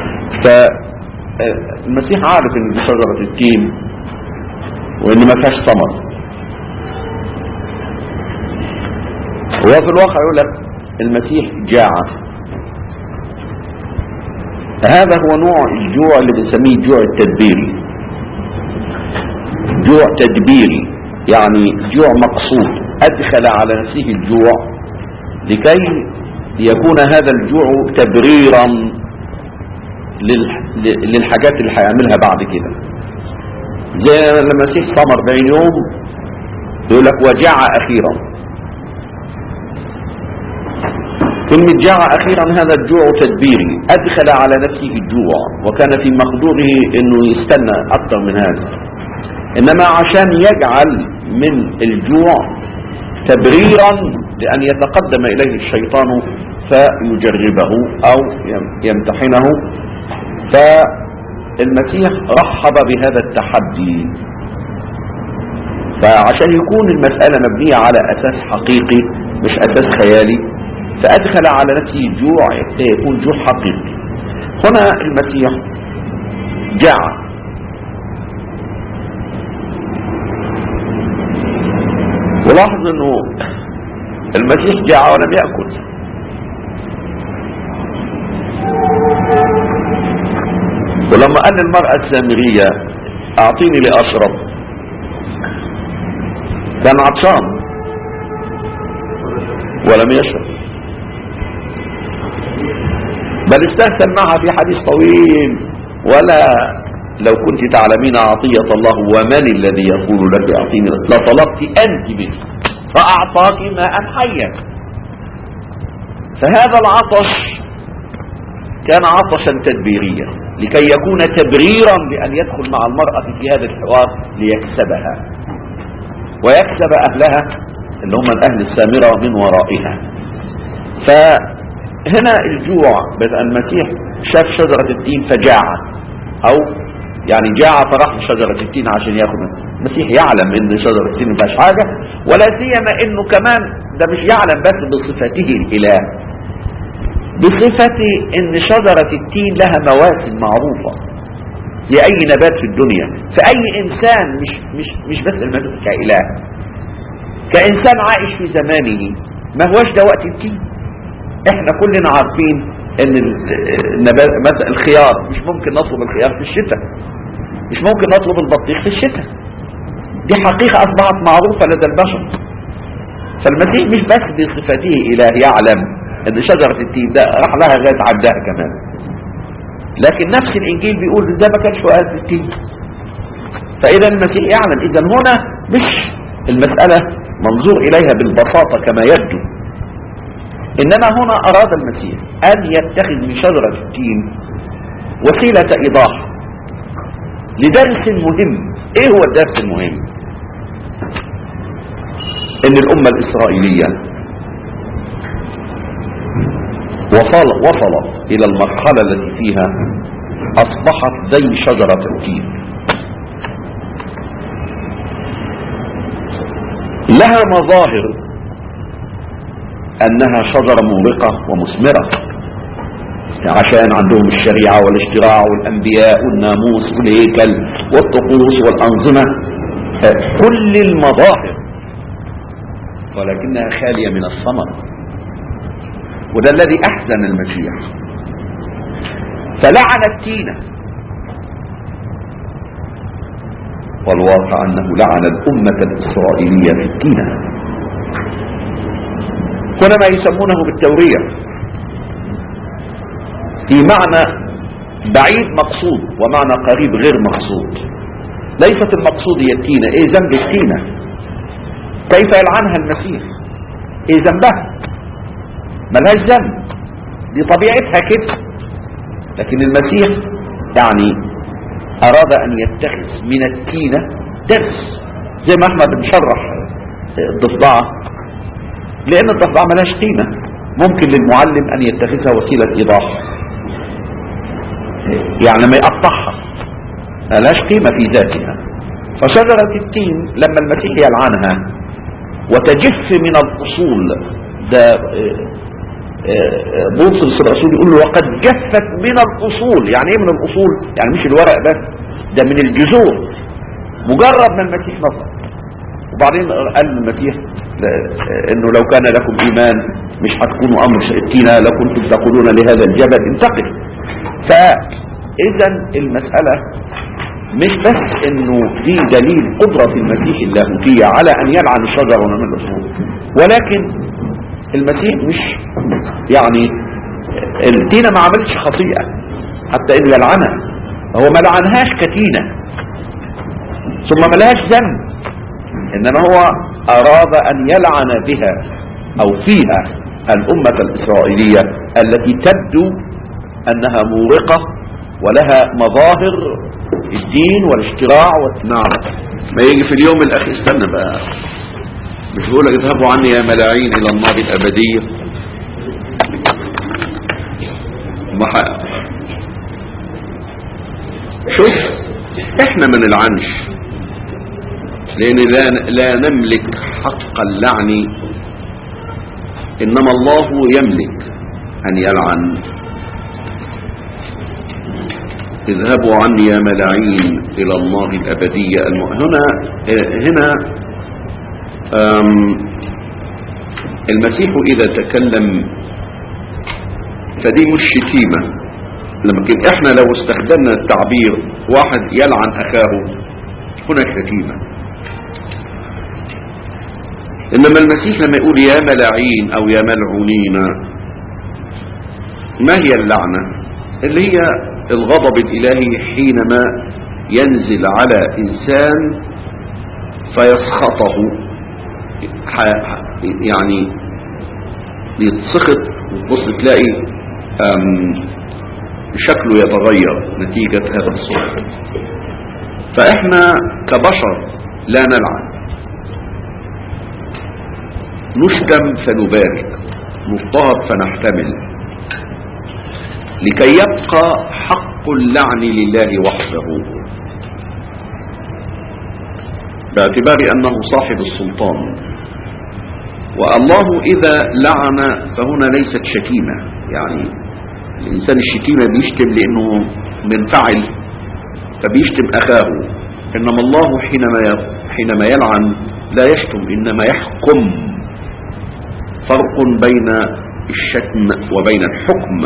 فالمسيح عارف ان دي شجرة التين وان ما فيهاش ثمر. هو في الواقع يقول لك المسيح جاع. هذا هو نوع الجوع اللي بنسميه الجوع التدبيري. جوع تدبيري يعني جوع مقصود، ادخل على نفسه الجوع لكي يكون هذا الجوع تبريرا للحاجات اللي هيعملها بعد كده. زي لما المسيح صام أربعين يوم يقول لك وجاع اخيرا. كلمة جاع اخيرا هذا الجوع تدبيري، ادخل على نفسه الجوع وكان في مقدوره انه يستنى اكثر من هذا، انما عشان يجعل من الجوع تبريرا لان يتقدم اليه الشيطان فيجربه او يمتحنه. فالمسيح رحب بهذا التحدي، فعشان يكون المسألة مبنية على اساس حقيقي مش اساس خيالي، فأدخل على نفسه الجوع يكون جوع حقيقي. هنا المسيح جاع، ولاحظ انه المسيح جاع ولم يأكل. ولما قال للمرأة السامرية اعطيني لأشرب كان عطشان ولم يشرب، بل استهزأ معها في حديث طويل، ولا لو كنت تعلمين عطية الله ومن الذي يقول لك اعطيني لطلبت انت منه فاعطاك ماء حيا. فهذا العطش كان عطشا تدبيريا لكي يكون تبريرا بان يدخل مع المرأة في هذا الحوار ليكسبها ويكسب اهلها اللي هم الاهل السامرة من ورائها. فهنا الجوع بدأ المسيح شاف شجرة التين فجاع، او يعني جاع فراح لشجرة التين عشان ياخد. المسيح يعلم ان شجرة التين ما فيهاش حاجة، ولا سيما انه كمان ده مش يعلم بس بصفته الاله، بصفة ان شجرة التين لها مواسم معروفة لأي نبات في الدنيا. فأي إنسان مش مش مش بس المسيح كإله، كإنسان عايش في زمانه ما هوش ده وقت التين. احنا كلنا عارفين ان النبات مثلا الخيار مش ممكن نطلب الخيار في الشتاء، مش ممكن نطلب البطيخ في الشتاء، دي حقيقة أصبحت معروفة لدى البشر. فالمسيح مش بس بصفته إله يعلم ان شجرة التين ده راح لها غاية عداء كمان، لكن نفس الانجيل بيقول ده ما كانش وقت التين. فاذا المسيح يعلم. اذا هنا مش المسألة منظور إليها بالبساطة كما يبدو. إنما هنا أراد المسيح أن يتخذ من شجرة التين وسيلة إيضاح لدرس مهم. إيه هو الدرس المهم؟ إن الأمة الإسرائيلية وصل وصلت إلى المرحلة التي فيها أصبحت زي شجرة التين، لها مظاهر أنها شجرة مورقة ومثمرة، عشان عندهم الشريعة والاشتراع والأنبياء والناموس والهيكل والطقوس والأنظمة، كل المظاهر، ولكنها خالية من الثمر. وده الذي أحزن المسيح، فلعن التينة، والواقع أنه لعن الأمة الإسرائيلية في التينة. هنا ما يسمونه بالتورية، في معنى بعيد مقصود ومعنى قريب غير مقصود. ليست المقصود هي التينة. ايه ذنب التينة؟ كيف يلعنها المسيح؟ ايه ذنبها؟ ملهاش ذنب، دي طبيعتها كده. لكن المسيح يعني اراد ان يتخذ من التينة درس، زي ما احنا بنشرح الضفدعة، لان الضفدعة ملهاش قيمة، ممكن للمعلم ان يتخذها وسيلة ايضاح، يعني ما يقطعها، ملهاش قيمة في ذاتها. فشجرة التين لما المسيح يلعنها وتجف من الاصول، ده بولس الرسول يقول له وقد جفت من الاصول. يعني ايه من الاصول؟ يعني مش الورق بس، ده من الجذور. مجرد ما المسيح نظر، وبعدين قال المسيح انه لو كان لكم ايمان مش هتكونوا امر التينة لكنتم تقولون لهذا الجبل انتقل. فاذا المسألة مش بس انه دي دليل قدرة المسيح اللاهوتية على ان يلعن الشجر من الاصول، ولكن المسيح مش يعني التينة ما عملتش خطيئة حتى انه يلعنها، هو ما لعنهاش كتينة ثم ما لهاش ذنب، انما هو اراد ان يلعن بها او فيها الامة الاسرائيلية التي تبدو انها مورقة ولها مظاهر الدين والاشتراع والنعم. ما يجي في اليوم الاخير، استنى بقى، مش بقولك اذهبوا عني يا ملاعين الى النار الابدية؟ ما شوف، احنا ما نلعنش لان لا, لا نملك حق اللعن، انما الله يملك ان يلعن. اذهبوا عني يا ملاعين الى النار الابدية. هنا هنا المسيح اذا تكلم فدي مش شتيمة، لكن احنا لو استخدمنا التعبير واحد يلعن اخاه هنا شتيمة. انما المسيح لما يقول يا ملاعين او يا ملعونين، ما هي اللعنة؟ اللي هي الغضب الالهي حينما ينزل على انسان فيسخطه، يعني يتسخط وتبص تلاقي شكله يتغير نتيجة هذا السخط. فاحنا كبشر لا نلعن، نشتم فنبارك، نضطهد فنحتمل، لكي يبقى حق اللعن لله وحده، باعتبار انه صاحب السلطان. والله اذا لعن فهنا ليست شتيمة، يعني الانسان الشتيمة بيشتم لانه منفعل فبيشتم اخاه، انما الله حينما حينما يلعن لا يشتم انما يحكم. فرق بين الشتم وبين الحكم.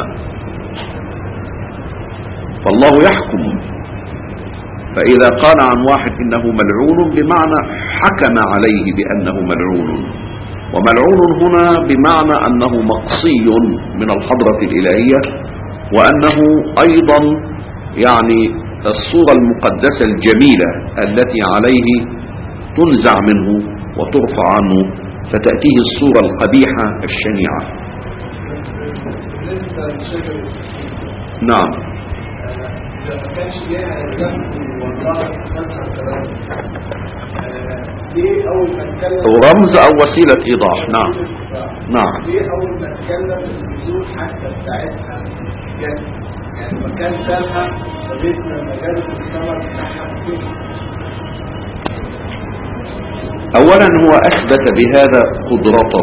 فالله يحكم، فإذا قال عن واحد إنه ملعون بمعنى حكم عليه بأنه ملعون، وملعون هنا بمعنى أنه مقصي من الحضرة الإلهية، وأنه أيضا يعني الصورة المقدسة الجميلة التي عليه تنزع منه وترفع عنه فتأتيه الصورة القبيحة الشنيعة. نعم. ورمز او وسيلة ايضاح. نعم نعم. ليه اول ما اتكلم النزول حتى بتاعتها جت يعني مكان سالها لغايه لما جالت الثمر بتاعها كده. اولا هو اثبت بهذا قدرته،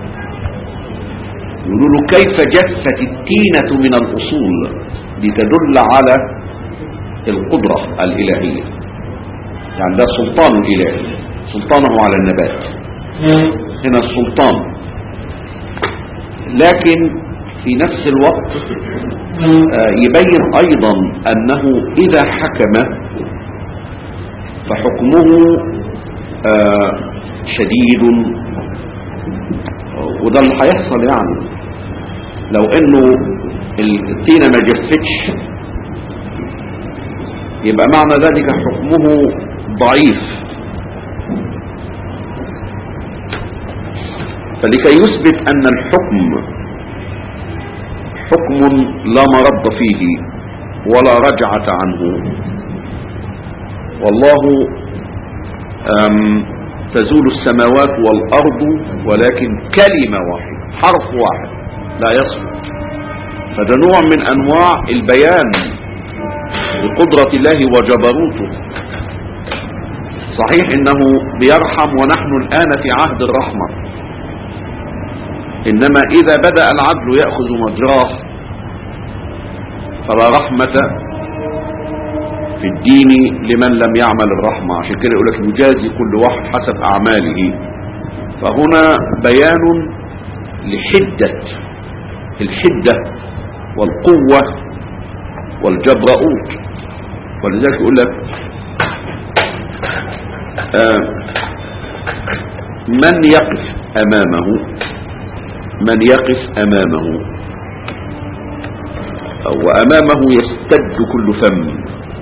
يقولوا له كيف جفت التينة من الاصول، لتدل على القدرة الالهية، يعني ده سلطان الالهي، سلطانه على النبات، هنا السلطان. لكن في نفس الوقت يبين ايضا انه اذا حكم فحكمه شديد، وده اللي هيحصل. يعني لو انه الطينة ما جفتش يبقى معنى ذلك حكمه ضعيف. فلكي يثبت ان الحكم حكم لا مرد فيه ولا رجعة عنه، والله تزول السماوات والارض ولكن كلمة واحدة، حرف واحد لا يسقط. فده نوع من انواع البيان بقدرة الله وجبروته. صحيح انه بيرحم ونحن الان في عهد الرحمة، انما اذا بدأ العدل يأخذ مجراه فلا رحمة في الدين لمن لم يعمل الرحمة. عشان كده يقولك يجازي كل واحد حسب اعماله. فهنا بيان لحدة الحدة والقوة والجبروت. ولذلك يقول لك آه من يقف امامه من يقف امامه وامامه يستد كل فم.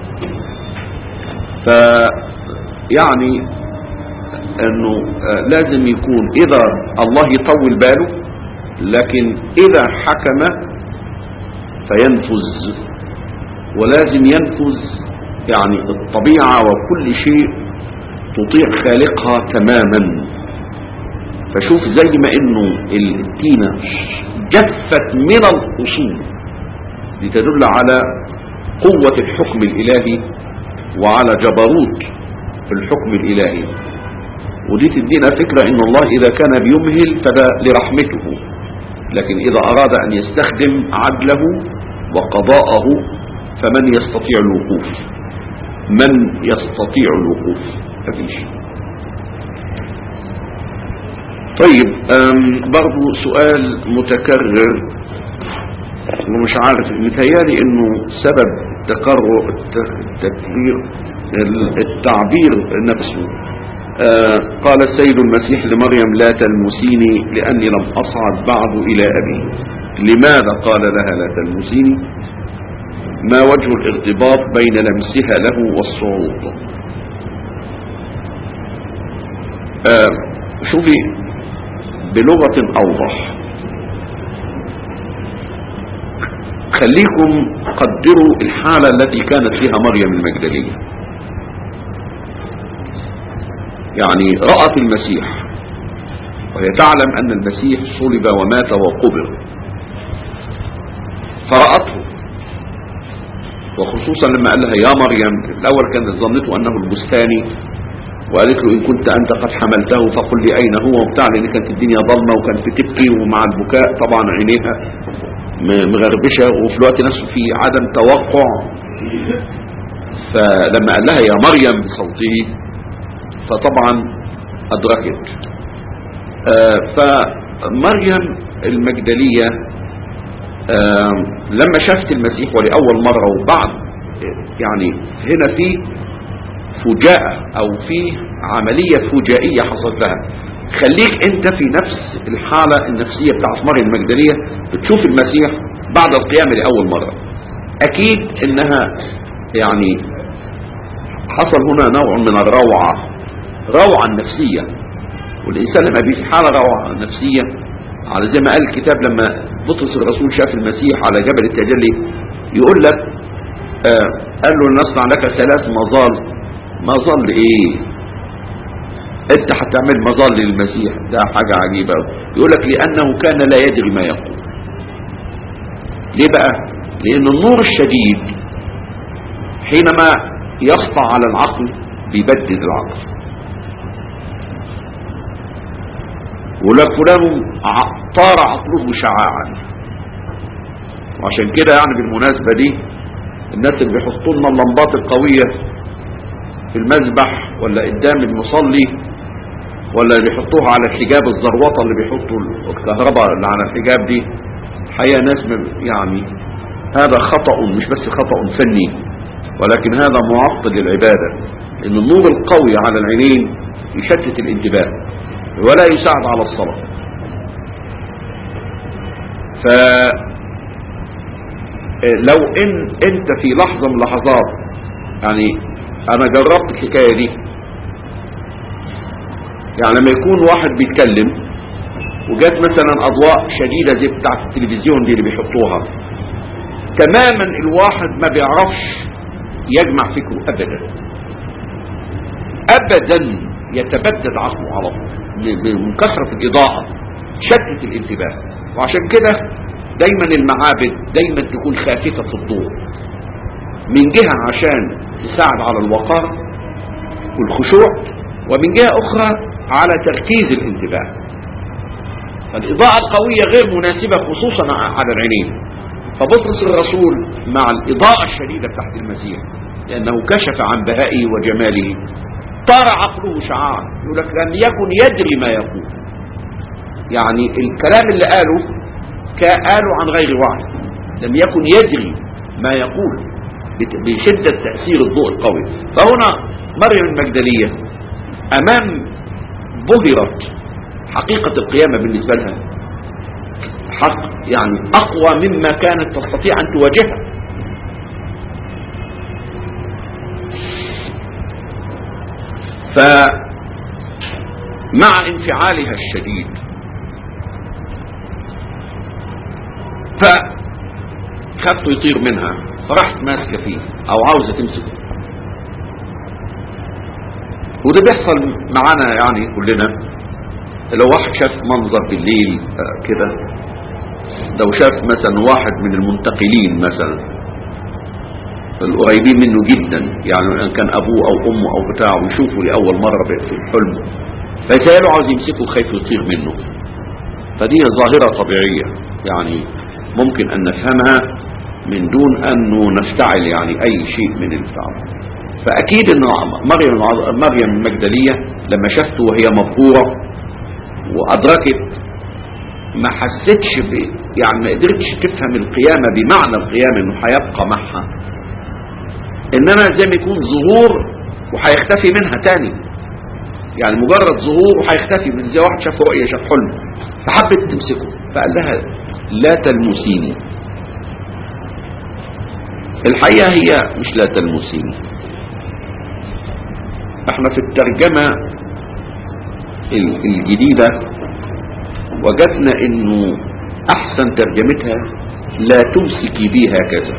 فيعني انه آه لازم يكون اذا الله يطول باله، لكن اذا حكم فينفذ، ولازم ينفذ. يعني الطبيعة وكل شيء تطيع خالقها تماما. فشوف زي ما انه التينة جفت من الاصول لتدل على قوة الحكم الالهي وعلى جبروت الحكم الالهي. ودي تدينا فكرة ان الله اذا كان بيمهل فده لرحمته، لكن اذا اراد ان يستخدم عدله وقضاءه فمن يستطيع الوقوف؟ من يستطيع الوقوف؟ مفيش. طيب برضو سؤال متكرر ومش عارف، متهيالي انه سبب تكرر التكرير التعبير نفسه. آه قال السيد المسيح لمريم لا تلمسيني لأني لم أصعد بعد إلى أبي. لماذا قال لها لا تلمسيني؟ ما وجه الارتباط بين لمسها له والصعود؟ آه شوفي بلغة أوضح، خليكم قدروا الحالة التي كانت فيها مريم المجدلية. يعني رأت المسيح وهي تعلم أن المسيح صلب ومات وقبر، فرأته، وخصوصا لما قال لها يا مريم. الأول كانت ظنته أنه البستاني، وقالت له إن كنت أنت قد حملته فقل لي أين هو وبتاع، لأن كانت الدنيا ظلمة وكانت بتبكي ومع البكاء طبعا عينيها مغربشة وفي الوقت نفسه في عدم توقع. فلما قال لها يا مريم بصوته فطبعا أدركت. آه فمريم المجدلية آه لما شافت المسيح ولأول مرة وبعد يعني هنا في فجاءة أو في عملية فجائية حصلت لها. خليك انت في نفس الحالة النفسية بتاعت مريم المجدلية بتشوف المسيح بعد القيامة لأول مرة. أكيد إنها يعني حصل هنا نوع من الروعة، روعة النفسية. والإنسان لما بيجي في حالة روعة نفسية، على زي ما قال الكتاب لما بطرس الرسول شاف المسيح على جبل التجلي، يقول لك آه قال له نصنع لك ثلاث مظال. مظل ايه؟ انت هتعمل مظل للمسيح؟ ده حاجة عجيبة. يقول لك لأنه كان لا يدري ما يقول. ليه بقى؟ لأن النور الشديد حينما يسطع على العقل بيبدد العقل. ولك فلان طار عقله شعاعا. وعشان كده يعني بالمناسبة دي الناس اللي بيحطوا لنا اللمبات القوية في المذبح ولا قدام المصلي ولا اللي بيحطوها على الحجاب الزروطة اللي بيحطوا الكهرباء اللي على الحجاب دي، حقيقة ناس يعني هذا خطأ، مش بس خطأ فني ولكن هذا معطل للعبادة، لأن النور القوي على العينين يشتت الانتباه ولا يساعد على الصلاة. فلو ان انت في لحظة من اللحظات، يعني انا جربت الحكاية دي، يعني لما يكون واحد بيتكلم وجات مثلا اضواء شديدة زي بتاعت التلفزيون دي اللي بيحطوها، تماما الواحد ما بيعرفش يجمع فكره ابدا ابدا، يتبدد عقله على طول من كثرة الإضاءة، شتت الانتباه. وعشان كده دايما المعابد دايما تكون خافتة الضوء، من جهة عشان تساعد على الوقار والخشوع، ومن جهة أخرى على تركيز الانتباه. فالإضاءة القوية غير مناسبة خصوصا على العينين. فبطرس الرسول مع الإضاءة الشديدة تحت المسيح لأنه كشف عن بهائه وجماله طار عقله شعاعا. يقول لك لم يكن يدري ما يقول، يعني الكلام اللي قاله قاله عن غير وعي، لم يكن يدري ما يقول بشدة تأثير الضوء القوي. فهنا مريم المجدلية أمام بهرت حقيقة القيامة بالنسبة لها حق يعني أقوى مما كانت تستطيع أن تواجهها. فمع انفعالها الشديد فخفته يطير منها، فرحت ماسكه فيه او عاوزه تمسكه. وده بيحصل معانا يعني كلنا. لو واحد شاف منظر بالليل كده، لو شاف مثلا واحد من المنتقلين مثلا القريبين منه جدا، يعني ان كان ابوه او امه او بتاعه، ويشوفه لاول مره في الحلم فيتهيأله عاوز يمسكه خايف يطير منه. فدي ظاهره طبيعيه يعني ممكن ان نفهمها من دون انه نفتعل يعني اي شيء من الفعل. فاكيد ان مريم مريم المجدليه لما شافته وهي مبهوره وادركت، ما حستش ب يعني ما قدرتش تفهم القيامه بمعنى القيامه انه هيبقى معها، انما زي ما يكون ظهور وهيختفي منها تاني، يعني مجرد ظهور وهيختفي من زي واحد شاف رؤيه شاف حلم فحبت تمسكه، فقال لها لا تلمسيني. الحقيقه هي مش لا تلمسيني، احنا في الترجمه الجديده وجدنا انه احسن ترجمتها لا تمسكي بي هكذا،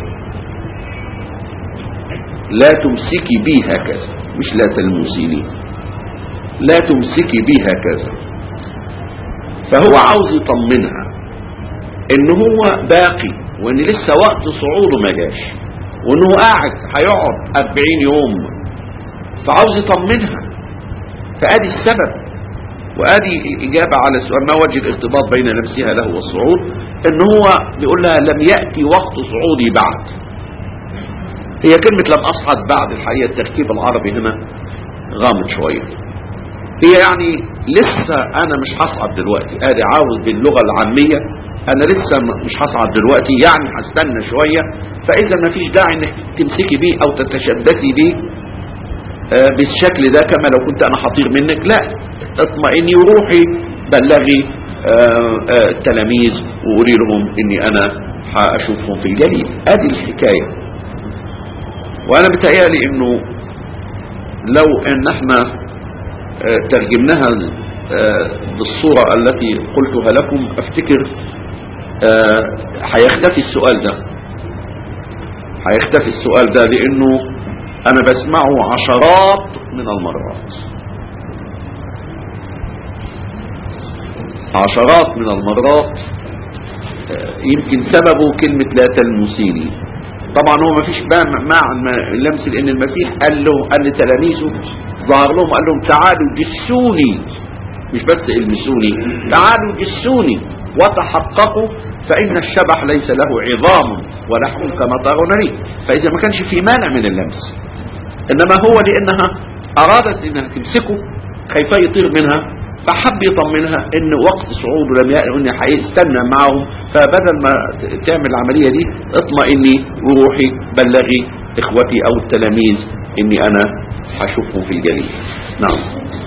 لا تمسكي بي هكذا، مش لا تلمسيني، لا تمسكي بي هكذا. فهو عاوز يطمنها ان هو باقي، وان لسه وقت صعوده ما جاش، وانه قاعد هيقعد أربعين يوم، فعاوز يطمنها. فادي السبب وادي الاجابه على السؤال ما وجه الارتباط بين لمسها له والصعود، ان هو بيقول لها لم ياتي وقت صعودي بعد. هي كلمه لم اصعد بعد الحقيقه التركيب العربي هنا غامض شويه، هي يعني لسه انا مش هصعد دلوقتي، ادي عاوز باللغه العاميه انا لسه مش هصعد دلوقتي، يعني هستنى شويه. فاذا ما فيش داعي انك تمسكي بيه او تتشبثي بيه آه بالشكل ده كما لو كنت انا هطير منك، لا، اطمئني وروحي بلغي آه آه التلاميذ وقولي لهم اني انا هاشوفهم في الجليل. ادي الحكايه. وانا بتهيألي انه لو ان احنا آه ترجمناها بالصورة التي قلتها لكم افتكر هيختفي السؤال ده هيختفي السؤال ده لانه انا بسمعه عشرات من المرات عشرات من المرات يمكن سببه كلمة لا تلمسيني. طبعا هو ما فيش معنى اللمس لان المسيح قال له قال لتلاميذه ظهر لهم قال لهم تعالوا جسوني مش بس المسوني تعالوا جسوني وتحققوا فإن الشبح ليس له عظام ولحم كما ترون لي. فإذا ما كانش في مانع من اللمس إنما هو لأنها أرادت إنها تمسكه خايفة يطير منها فحب يطمنها إن وقت صعوده لم يأتي إن هيستنى معهم فبدل ما تعمل العملية دي اطمئني وروحي بلغي إخوتي أو التلاميذ إني أنا هشوفهم في الجليل. نعم.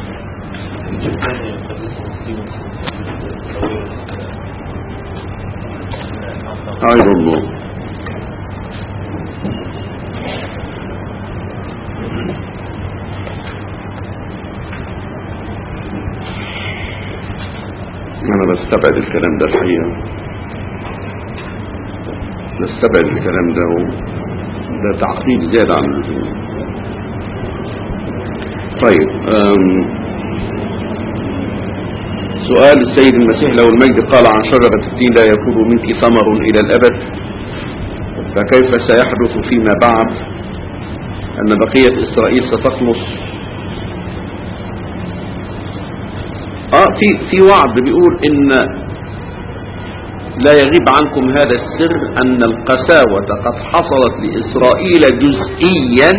I don't know. أنا بستبعد الكلام ده الحقيقة بستبعد الكلام ده ده تعقيد زيادة عن اللزوم. طيب سؤال السيد المسيح لو المجد قال عن شجرة التين لا يكون منك ثمر إلى الأبد فكيف سيحدث فيما بعد أن بقية إسرائيل ستخلص؟ آه في في وعد بيقول إن لا يغيب عنكم هذا السر أن القساوة قد حصلت لإسرائيل جزئيا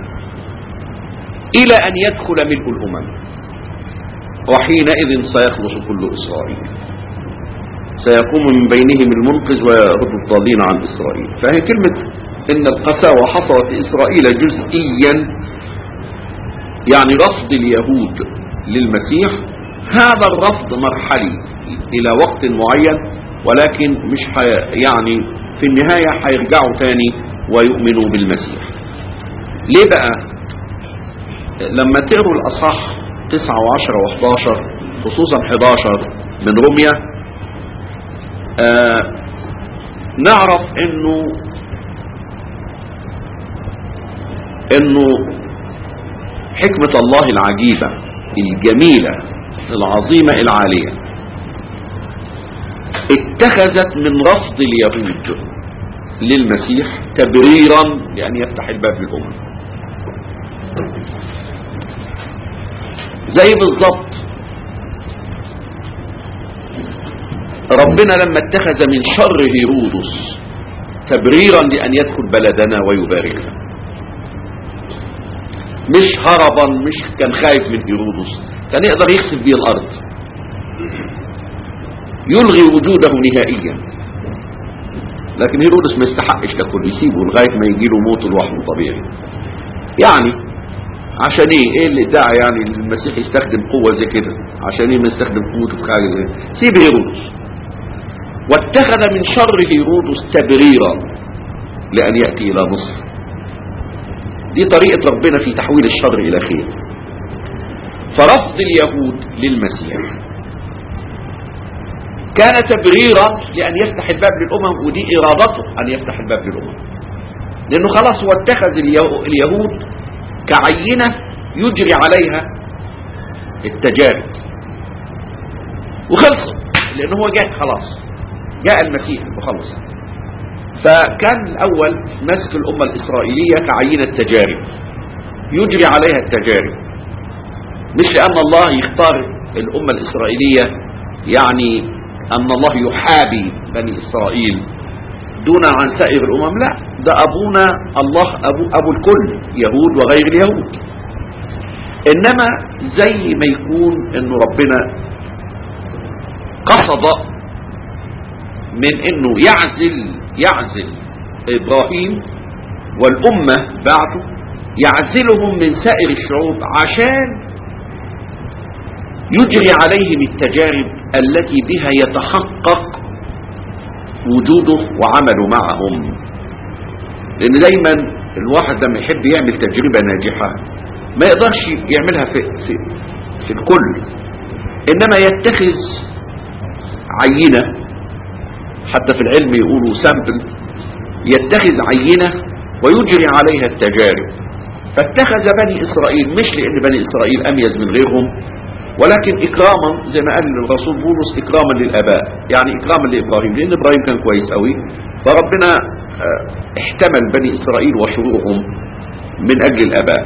إلى أن يدخل ملء الأمم وحينئذ سيخلص كل إسرائيل سيقوم من بينهم المنقذ ويرد الضالين عن إسرائيل. فهي كلمة إن القساوة حصلت لإسرائيل جزئيا يعني رفض اليهود للمسيح. هذا الرفض مرحلي إلى وقت معين ولكن مش حي يعني في النهاية هيرجعوا تاني ويؤمنوا بالمسيح. ليه بقى؟ لما تقروا الأصح تسعة وعشرة وحداشر خصوصا حداشر من روميا آه نعرف انه انه حكمة الله العجيبة الجميلة العظيمة العالية اتخذت من رفض اليهود للمسيح تبريرا لأن يفتح الباب للأمم. زي بالضبط ربنا لما اتخذ من شر هيرودس تبريرا لأن يدخل بلدنا ويباركنا مش هربا مش كان خايف من هيرودس كان يقدر يخسف بيه الأرض يلغي وجوده نهائيا لكن هيرودس ما يستحقش ده كله يسيبه لغاية ما يجيله موت لوحده طبيعي. يعني عشان ايه ايه اللي داعي يعني المسيح يستخدم قوة زي كده عشان ايه ما يستخدم قوته في حاجة زي سيب هيرودس. واتخذ من شر هيرودس تبريرا لأن يأتي إلى مصر. دي طريقة ربنا في تحويل الشر إلى خير. فرفض اليهود للمسيح كان تبريرا لأن يفتح الباب للأمم ودي إرادته أن يفتح الباب للأمم لأنه خلاص هو اتخذ اليهود كعينة يجري عليها التجارب وخلص لأنه هو جاء خلاص جاء المسيح وخلص. فكان الأول ماسك الأمة الإسرائيلية كعينة تجارب يجري عليها التجارب مش لأن الله يختار الأمة الإسرائيلية يعني أن الله يحابي بني إسرائيل دون عن سائر الأمم. لا ده أبونا الله أبو, أبو الكل يهود وغير اليهود. إنما زي ما يكون إنه ربنا قصد من إنه يعزل يعزل إبراهيم والأمة بعده يعزلهم من سائر الشعوب عشان يجري عليهم التجارب التي بها يتحقق وجوده وعمله معهم. لأن دايما الواحد لما يحب يعمل تجربة ناجحة ما يقدرش يعملها في, في, في الكل انما يتخذ عينة، حتى في العلم يقولوا سامبل، يتخذ عينة ويجري عليها التجارب. فاتخذ بني اسرائيل مش لان بني اسرائيل اميز من غيرهم، ولكن اكراما زي ما قال الرسول بولس اكراما للاباء، يعني اكراما لابراهيم، لان ابراهيم كان كويس قوي، فربنا احتمل بني اسرائيل وشرورهم من اجل الاباء.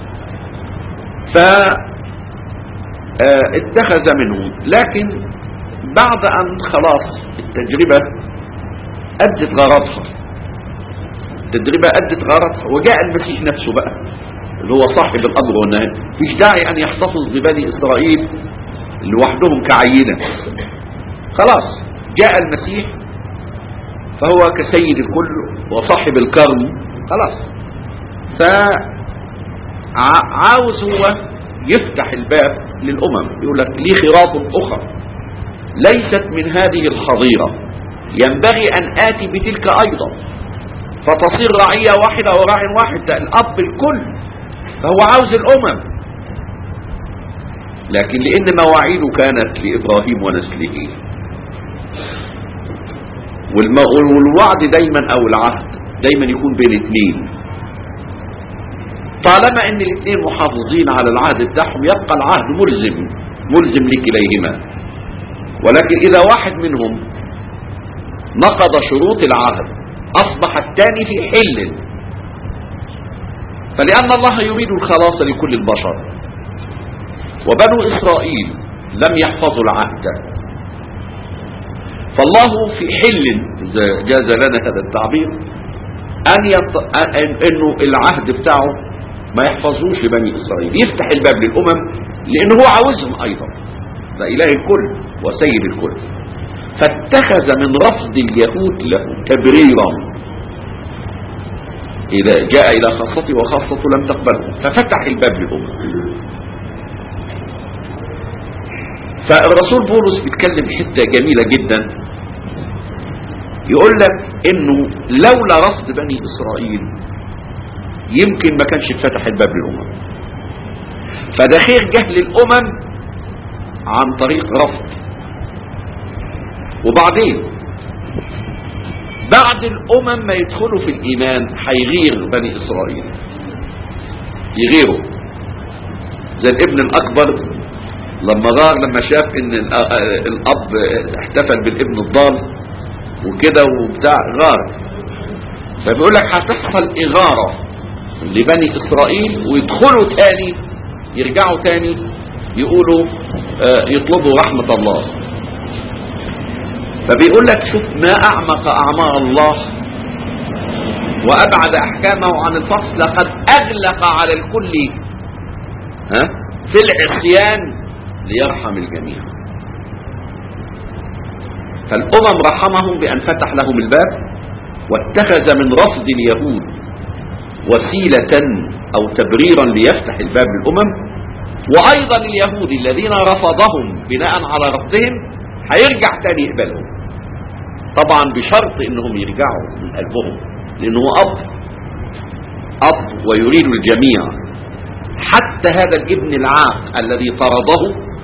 فاتخذ منهم، لكن بعد ان خلاص التجربة ادت غرضها، التجربة ادت غرضها وجاء المسيح نفسه بقى اللي هو صاحب الامر والنهي. مفيش داعي ان يحتفظ ببني اسرائيل لوحدهم كعينة، خلاص جاء المسيح فهو كسيد الكل وصاحب الكرم، خلاص. فعاوز هو يفتح الباب للامم، يقول لك لي خراط اخرى ليست من هذه الحظيرة، ينبغي ان اتي بتلك ايضا فتصير رعية واحدة وراع واحد، ده الاب الكل، فهو عاوز الامم. لكن لان مواعيده كانت لابراهيم ونسله، والوعد دايما او العهد دايما يكون بين اثنين، طالما ان الاثنين محافظين على العهد بتاعهم يبقى العهد ملزم ملزم لكليهما. ولكن اذا واحد منهم نقض شروط العهد اصبح الثاني في حل، فلان الله يريد الخلاص لكل البشر، وبنو اسرائيل لم يحفظوا العهد، فالله في حل جاز لنا هذا التعبير ان يط... انه العهد بتاعه ما يحفظوش لبني اسرائيل، يفتح الباب للامم لانه هو عاوزهم ايضا، ده اله الكل وسيد الكل. فاتخذ من رفض اليهود له تبريرا اذا جاء الى خاصته وخاصته لم تقبله، ففتح الباب للامم. فالرسول بولس بيتكلم حته جميله جدا، يقول لك انه لولا رفض بني اسرائيل يمكن ما كانش اتفتح الباب للامم، فده خير جه للامم عن طريق رفض. وبعدين بعد الامم ما يدخلوا في الايمان هيغير بني اسرائيل، يغيروا زي الابن الاكبر لما غار، لما شاف ان الاب احتفل بالابن الضال وكده وبتاع غار، فبيقول لك هتحصل اغارة لبني اسرائيل ويدخلوا تاني، يرجعوا تاني يقولوا اه يطلبوا رحمة الله. فبيقول لك شوف ما اعمق اعماق الله وابعد احكامه عن الفصل، لقد اغلق على الكل ها في العصيان ليرحم الجميع. فالامم رحمهم بان فتح لهم الباب، واتخذ من رفض اليهود وسيلة او تبريرا ليفتح الباب للامم. وايضا اليهود الذين رفضهم بناء على رفضهم هيرجع تاني يقبلهم، طبعا بشرط انهم يرجعوا من قلبهم، لانه اب اب ويريد الجميع. حتى هذا الابن العاق الذي طرده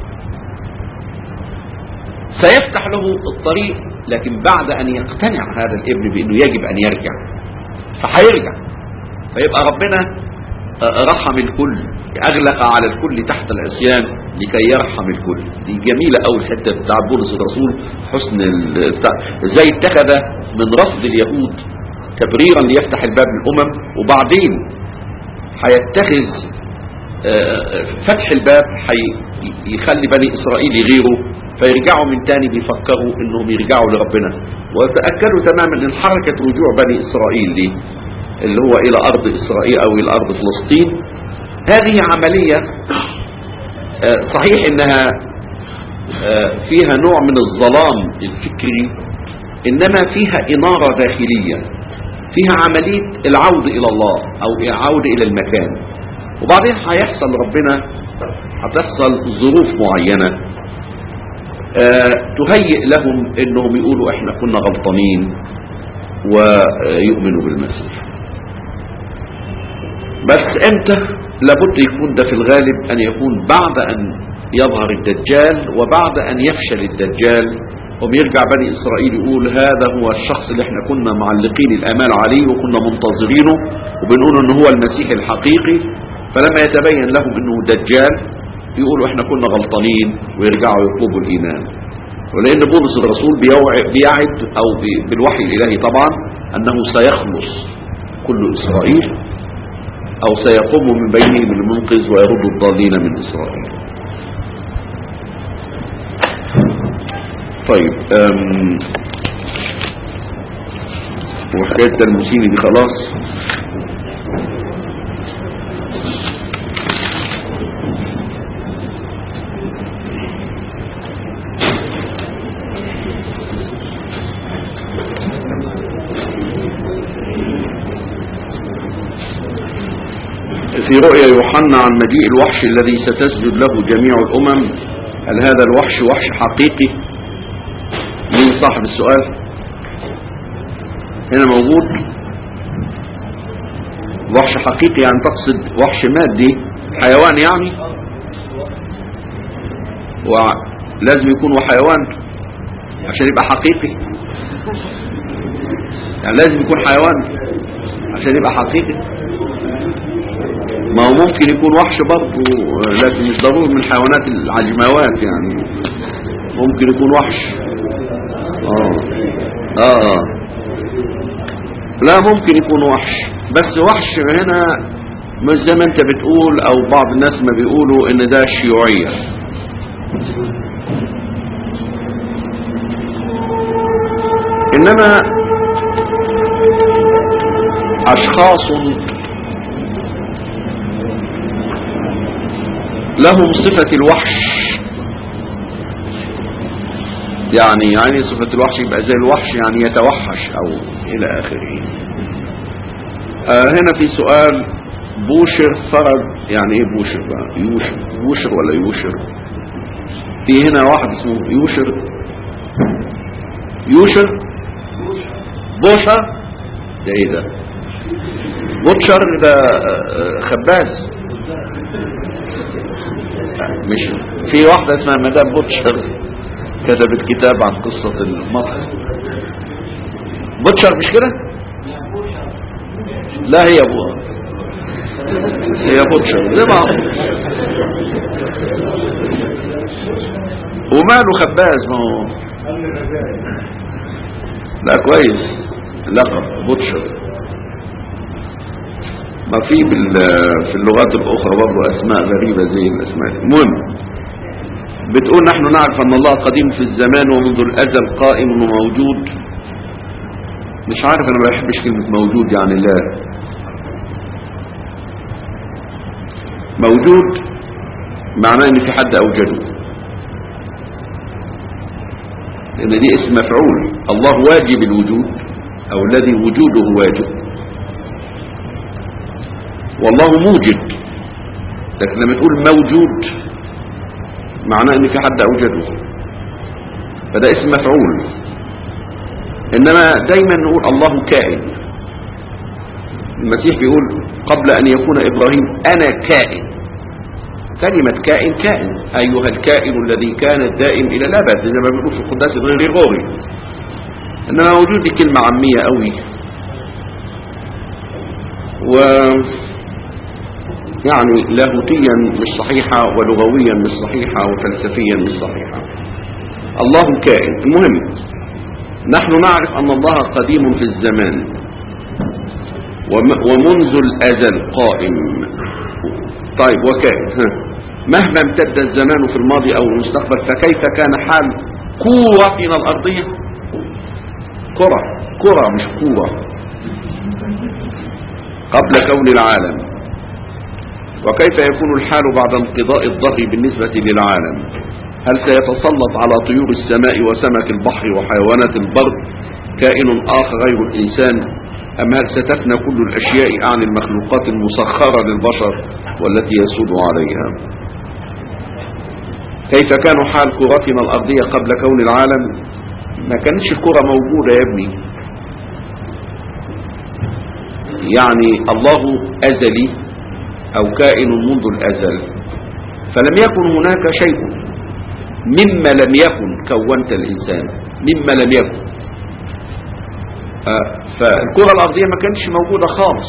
سيفتح له الطريق، لكن بعد ان يقتنع هذا الابن بانه يجب ان يرجع فهيرجع. فيبقى ربنا رحم الكل، اغلق على الكل تحت العصيان لكي يرحم الكل. دي جميلة اول حتة بتاع بولس الرسول، حسن ازاي اتخذ من رفض اليهود تبريرا ليفتح الباب للامم، وبعدين هيتخذ فتح الباب هيخلي بني اسرائيل يغيروا فيرجعوا من تاني بيفكروا انهم يرجعوا لربنا. وتأكدوا تماما ان حركة رجوع بني اسرائيل دي اللي هو الى ارض اسرائيل او الى ارض فلسطين، هذه عملية صحيح انها فيها نوع من الظلام الفكري، انما فيها انارة داخلية، فيها عملية العودة الى الله او العودة الى المكان. وبعدين هيحصل ربنا هتحصل ظروف معينة تهيئ لهم انهم يقولوا احنا كنا غلطانين ويؤمنوا بالمسيح. بس امتى؟ لابد يكون ده في الغالب ان يكون بعد ان يظهر الدجال وبعد أن يفشل الدجال وبيرجع بني إسرائيل يقول هذا هو الشخص اللي احنا كنا معلقين الأمال عليه وكنا منتظرينه وبنقول انه هو المسيح الحقيقي، فلما يتبين لهم انه دجال يقولوا احنا كنا غلطانين ويرجعوا يطلبوا الإيمان. ولأن بولس الرسول بيعد أو بالوحي الإلهي طبعا أنه سيخلص كل إسرائيل أو سيقوم من بينهم المنقذ ويرد الضالين من إسرائيل. طيب وحكاية المسيني دي خلاص. في رؤيا يوحنا عن مجيء الوحش الذي ستسجد له جميع الأمم، هل هذا الوحش وحش حقيقي؟ مين صاحب السؤال؟ هنا موجود وحش حقيقي، يعني تقصد وحش مادي حيوان يعني؟ ولازم يكون حيوان عشان يبقى حقيقي؟ يعني لازم يكون حيوان عشان يبقى حقيقي؟ ما هو ممكن يكون وحش برضه، لكن مش ضروري من الحيوانات العجموات، يعني ممكن يكون وحش. اه اه لا ممكن يكون وحش، بس وحش هنا مش زي ما انت بتقول او بعض الناس ما بيقولوا ان ده شيوعية. انما اشخاص لهم صفة الوحش، يعني يعني صفة الوحش يبقى زي الوحش يعني يتوحش او الى اخره. آه هنا في سؤال بوشر فرد، يعني ايه بوشر بقى؟ يوشر بوشر ولا يوشر؟ في هنا واحد اسمه يوشر يوشر بوشر ده ايه ده؟ بوتشر ده خباز، مش في واحدة اسمها مدام بوتشر كتبت كتاب عن قصة المصر. بوتشر مش كده؟ لا هي بوها هي بوتشر زي ما وماله خباز، ما هو لا كويس لقب بوتشر. ما في في اللغات الأخرى برضو أسماء غريبة زي الأسماء. المهم بتقول نحن نعرف أن الله قديم في الزمان ومنذ الأزل قائم وموجود. مش عارف، أنا ما بحبش كلمة موجود، يعني لا موجود معناه ان في حد اوجده، لان دي اسم مفعول. الله واجب الوجود او الذي وجوده واجب، والله موجد. لكن لما تقول موجود معناه ان في حد اوجده، فده اسم مفعول. انما دايما نقول الله كائن. المسيح بيقول قبل ان يكون ابراهيم انا كائن. كلمة كائن كائن، ايها الكائن الذي كان الدائم الى الابد، زي ما بيقول في القداس الغريغوري. انما موجود دي كلمة عامية قوي، و يعني لاهوتيا مش صحيحة ولغويا مش صحيحة وفلسفيا مش صحيحة. الله كائن. المهم نحن نعرف ان الله قديم في الزمان ومنذ الازل قائم. طيب وكائن، مهما امتد الزمان في الماضي او المستقبل، فكيف كان حال كورتنا الارضية؟ كرة كرة مش كورة، قبل كون العالم، وكيف يكون الحال بعد انقضاء الظهر بالنسبة للعالم؟ هل سيتسلط على طيور السماء وسمك البحر وحيوانات البر كائن آخر غير الإنسان، أم هل ستفنى كل الأشياء عن المخلوقات المسخرة للبشر والتي يسود عليها؟ كيف كان حال كرتنا الأرضية قبل كون العالم؟ ما كانتش الكرة موجودة يا ابني، يعني الله أزلي أو كائن منذ الأزل، فلم يكن هناك شيء مما لم يكن كونت الإنسان مما لم يكن. فالكرة الأرضية ما كانتش موجودة خالص.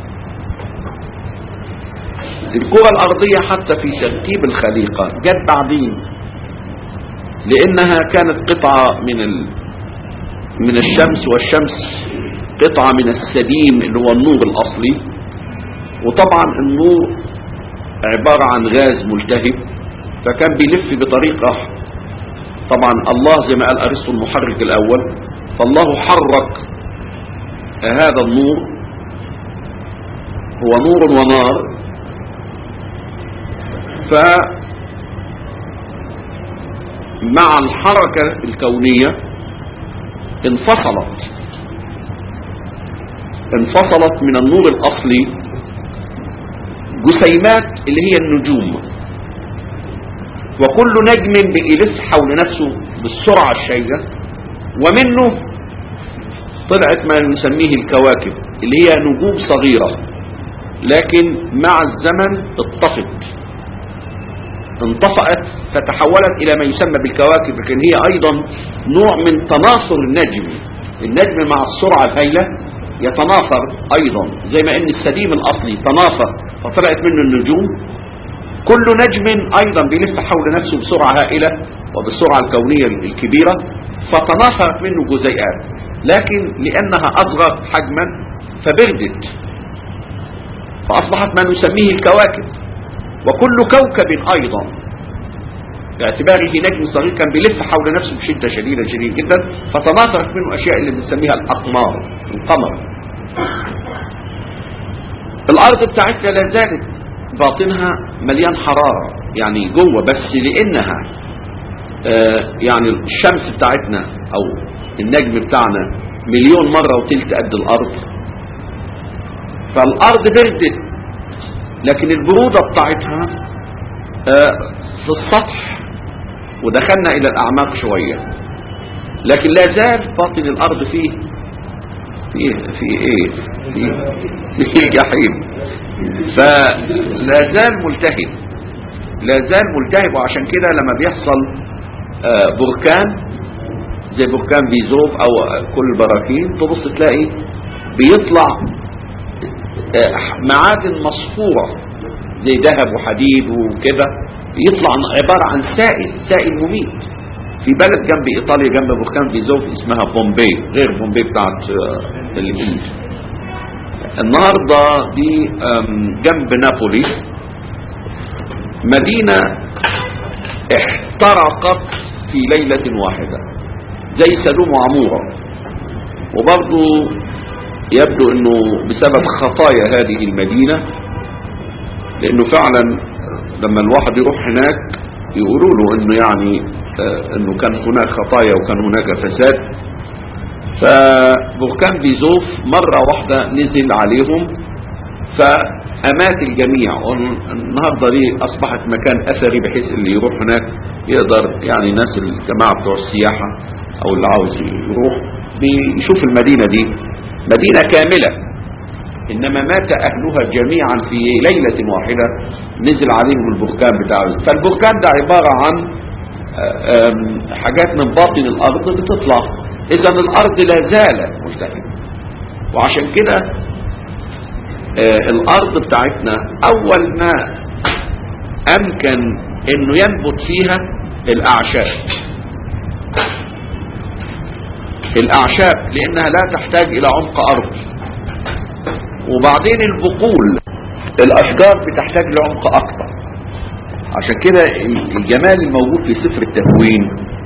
الكرة الأرضية حتى في ترتيب الخليقة جت بعدين، لأنها كانت قطعة من ال... من الشمس، والشمس قطعة من السديم اللي هو النور الأصلي. وطبعا النور عبارة عن غاز ملتهب، فكان بيلف بطريقة، طبعا الله زي ما قال أرسطو المحرك الأول، فالله حرك هذا النور، هو نور ونار. فمع الحركة الكونية انفصلت انفصلت من النور الأصلي جسيمات اللي هي النجوم، وكل نجم بيلف حول نفسه بالسرعة الشيدة، ومنه طلعت ما نسميه الكواكب اللي هي نجوم صغيرة، لكن مع الزمن اطفت انطفأت فتحولت إلى ما يسمى بالكواكب، لكن هي أيضا نوع من تناثر النجم. النجم مع السرعة الهائلة يتناثر أيضا، زي ما أن السديم الأصلي تناثر فطلعت منه النجوم. كل نجم أيضا بيلف حول نفسه بسرعة هائلة وبالسرعة الكونية الكبيرة، فتناثرت منه جزيئات، لكن لأنها أصغر حجما فبردت فأصبحت ما نسميه الكواكب. وكل كوكب أيضا باعتباره نجم صغير كان بيلف حول نفسه بشدة شديدة شديدة جدا، فتناثرت منه أشياء اللي بنسميها الأقمار، القمر. الأرض بتاعتنا لا زالت باطنها مليان حرارة يعني جوه، بس لأنها آه يعني الشمس بتاعتنا أو النجم بتاعنا مليون مرة وتلت قد الأرض، فالأرض بردت، لكن البرودة بتاعتها آه في السطح ودخلنا إلى الأعماق شوية، لكن لا زال باطن الأرض فيه فيه في إيه فيه فيه جحيم، فلا زال ملتهب لا زال ملتهب. وعشان كده لما بيحصل آه بركان زي بركان بيزوف أو كل البراكين، تبص تلاقي بيطلع معادن مصفورة زي ذهب وحديد وكده، يطلع عبارة عن سائل سائل مميت. في بلد جنب إيطاليا جنب بركان فيزوف اسمها بومبي، غير بومبي بتاعت الهند. النهاردة دي جنب نابولي مدينة احترقت في ليلة واحدة زي سدوم وعمورة، وبرضو يبدو انه بسبب خطايا هذه المدينة، لانه فعلا لما الواحد يروح هناك يقولوا له انه يعني آه انه كان هناك خطايا وكان هناك فساد. فبركان فيزوف مرة واحدة نزل عليهم فأمات الجميع، والنهاردة دي أصبحت مكان أثري بحيث اللي يروح هناك يقدر يعني ناس الجماعة بتوع السياحة أو اللي عاوز يروح بيشوف المدينة دي مدينة كاملة، إنما مات أهلها جميعا في ليلة واحدة نزل عليهم البركان بتاعه. فالبركان ده عبارة عن حاجات من باطن الأرض بتطلع، إذا الأرض لا زالت ملتهبة. وعشان كده الأرض بتاعتنا أول ما أمكن إنه ينبت فيها الأعشاب الأعشاب لأنها لا تحتاج إلى عمق أرض، وبعدين البقول الأشجار بتحتاج لعمق أكتر. عشان كده الجمال الموجود في سفر التكوين،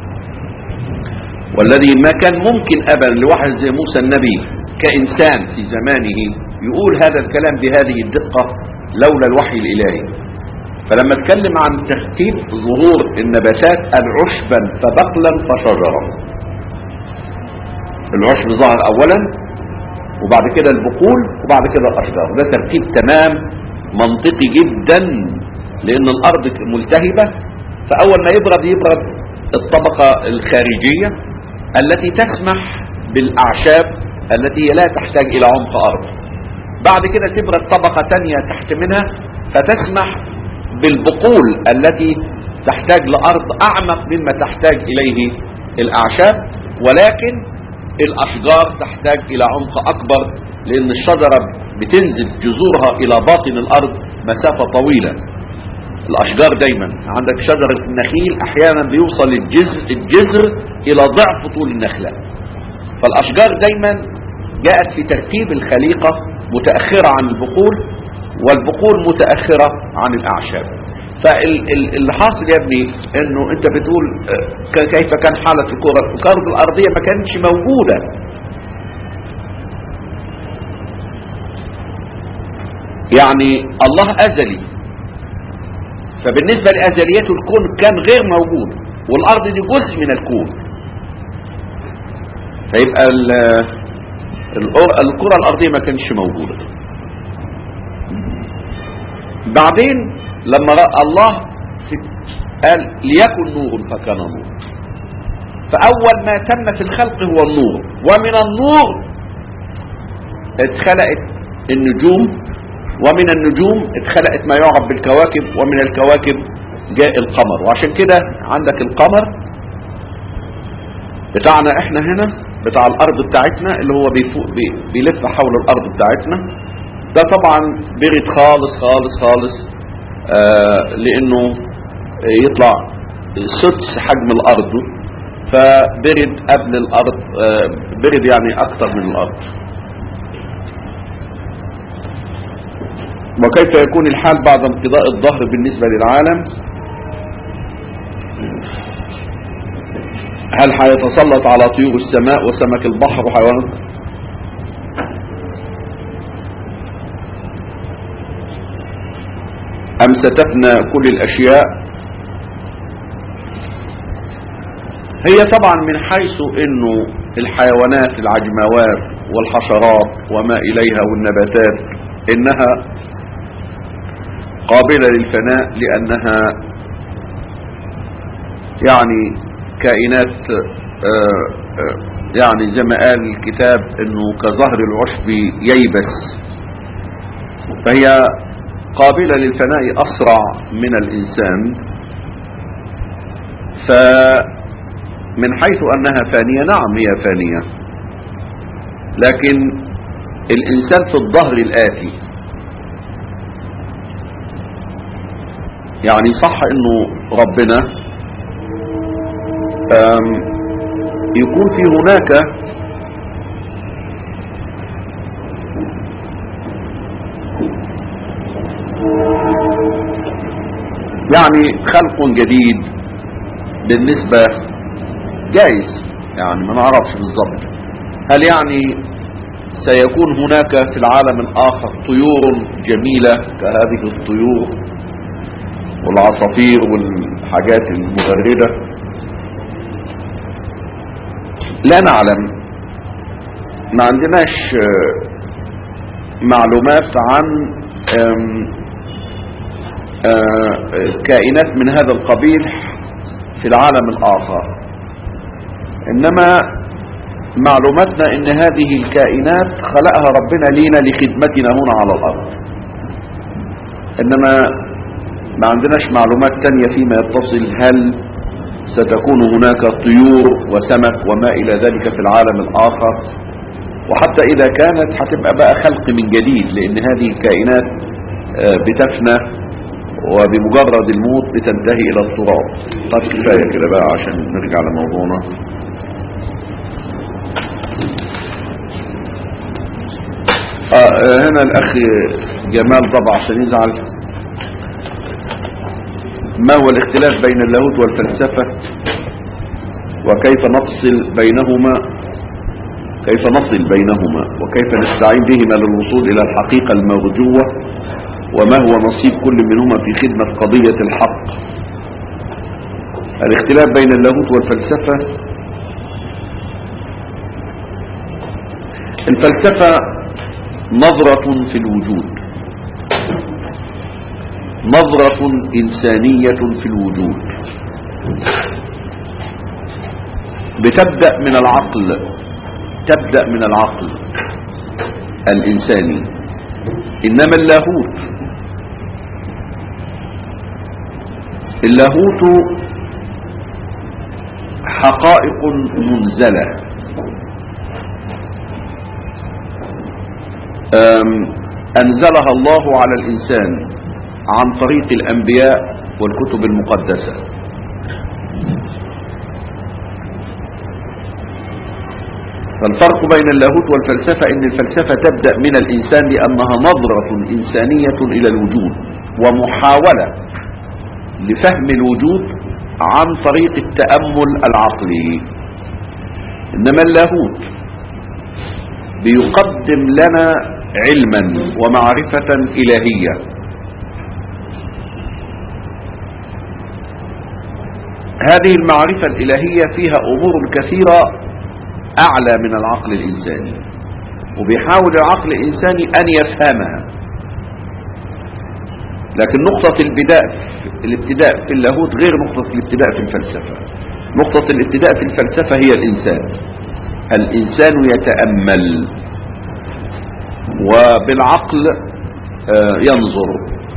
والذي ما كان ممكن أبدا لواحد زي موسى النبي كإنسان في زمانه يقول هذا الكلام بهذه الدقة لولا الوحي الإلهي. فلما اتكلم عن ترتيب ظهور النباتات العشبا فبقلا فشجرا، العشب ظهر اولا وبعد كده البقول وبعد كده الاشجار، ده ترتيب تمام منطقي جدا، لان الارض ملتهبة، فاول ما يبرد يبرد الطبقة الخارجية التي تسمح بالاعشاب التي لا تحتاج الى عمق ارض، بعد كده تبرد طبقة تانية تحت منها فتسمح بالبقول التي تحتاج لأرض أعمق مما تحتاج إليه الأعشاب، ولكن الأشجار تحتاج إلى عمق أكبر، لأن الشجرة بتنزل جذورها إلى باطن الأرض مسافة طويلة. الأشجار دايما عندك شجرة النخيل أحيانا بيوصل الجذر, الجذر إلى ضعف طول النخلة. فالأشجار دايما جاءت في ترتيب الخليقة متأخرة عن البقول، والبقول متأخرة عن الأعشاب. فاللي حاصل يا ابني انه انت بتقول كيف كان حالة الكرة الكرة الأرضية ما كانتش موجودة. يعني الله أزلي، فبالنسبة لأزليته الكون كان غير موجود، والأرض دي جزء من الكون. فيبقى الكرة الأرضية ما كانتش موجودة. بعدين لما رأى الله قال ليكن نور فكان نور، فأول ما تم في الخلق هو النور، ومن النور اتخلقت النجوم، ومن النجوم اتخلقت ما يعرف بالكواكب، ومن الكواكب جاء القمر. وعشان كده عندك القمر بتاعنا احنا هنا بتاع الارض بتاعتنا اللي هو بيفوق بيلف حول الارض بتاعتنا، ده طبعا برد خالص خالص خالص آه لانه يطلع سدس حجم الارض، فبرد قبل الارض آه برد يعني اكتر من الارض. وكيف يكون الحال بعد انقضاء الظهر بالنسبة للعالم؟ هل هيتسلط على طيور السماء وسمك البحر وحيوانات؟ أم ستفنى كل الأشياء؟ هي طبعا من حيث انه الحيوانات العجموات والحشرات وما إليها والنباتات انها قابلة للفناء، لأنها يعني كائنات آآ آآ يعني زي ما قال الكتاب انه كظهر العشب ييبس، فهي قابلة للفناء أسرع من الإنسان. فمن حيث أنها فانية، نعم هي فانية، لكن الإنسان في الظهر الآتي. يعني صح انه ربنا يكون في هناك يعني خلق جديد بالنسبة جايز، يعني ما نعرفش بالضبط. هل يعني سيكون هناك في العالم الآخر طيور جميلة كهذه الطيور والعصافير والحاجات المغردة؟ لا نعلم، ما عندناش معلومات عن كائنات من هذا القبيل في العالم الآخر، إنما معلوماتنا إن هذه الكائنات خلقها ربنا لينا لخدمتنا هنا على الأرض، إنما ما عندناش معلومات تانية فيما يتصل هل ستكون هناك طيور وسمك وما إلى ذلك في العالم الآخر. وحتى إذا كانت هتبقى بقى خلق من جديد، لأن هذه الكائنات بتفنى وبمجرد الموت بتنتهي إلى التراب. طب كفاية كده بقى عشان نرجع لموضوعنا. آه هنا الأخ جمال طبعا عشان يزعل. ما هو الاختلاف بين اللاهوت والفلسفة وكيف نفصل بينهما كيف نصل بينهما وكيف نستعين بهما للوصول إلى الحقيقة المرجوة، وما هو نصيب كل منهما في خدمة قضية الحق؟ الاختلاف بين اللاهوت والفلسفة، الفلسفة نظرة في الوجود، نظرة إنسانية في الوجود، بتبدأ من العقل، تبدأ من العقل الإنساني. إنما اللاهوت اللاهوت حقائق منزلة أنزلها الله على الإنسان عن طريق الأنبياء والكتب المقدسة. فالفرق بين اللاهوت والفلسفة ان الفلسفة تبدأ من الإنسان لأنها نظرة إنسانية إلى الوجود ومحاولة لفهم الوجود عن طريق التأمل العقلي. إنما اللاهوت بيقدم لنا علما ومعرفة إلهية، هذه المعرفة الإلهية فيها أمور كثيرة أعلى من العقل الإنساني، وبيحاول العقل الإنساني أن يفهمها. لكن نقطة الابتداء الابتداء في اللاهوت غير نقطة الابتداء في الفلسفة. نقطة الابتداء في الفلسفة هي الإنسان. الإنسان يتأمل وبالعقل ينظر،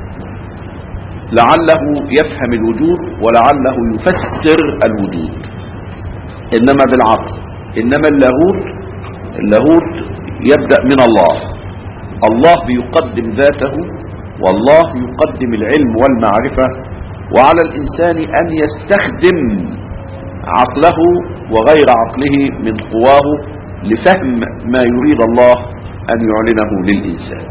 لعله يفهم الوجود ولعله يفسر الوجود، إنما بالعقل. إنما اللاهوت اللاهوت يبدأ من الله. الله بيقدم ذاته، والله يقدم العلم والمعرفة، وعلى الإنسان أن يستخدم عقله وغير عقله من قواه لفهم ما يريد الله أن يعلنه للإنسان.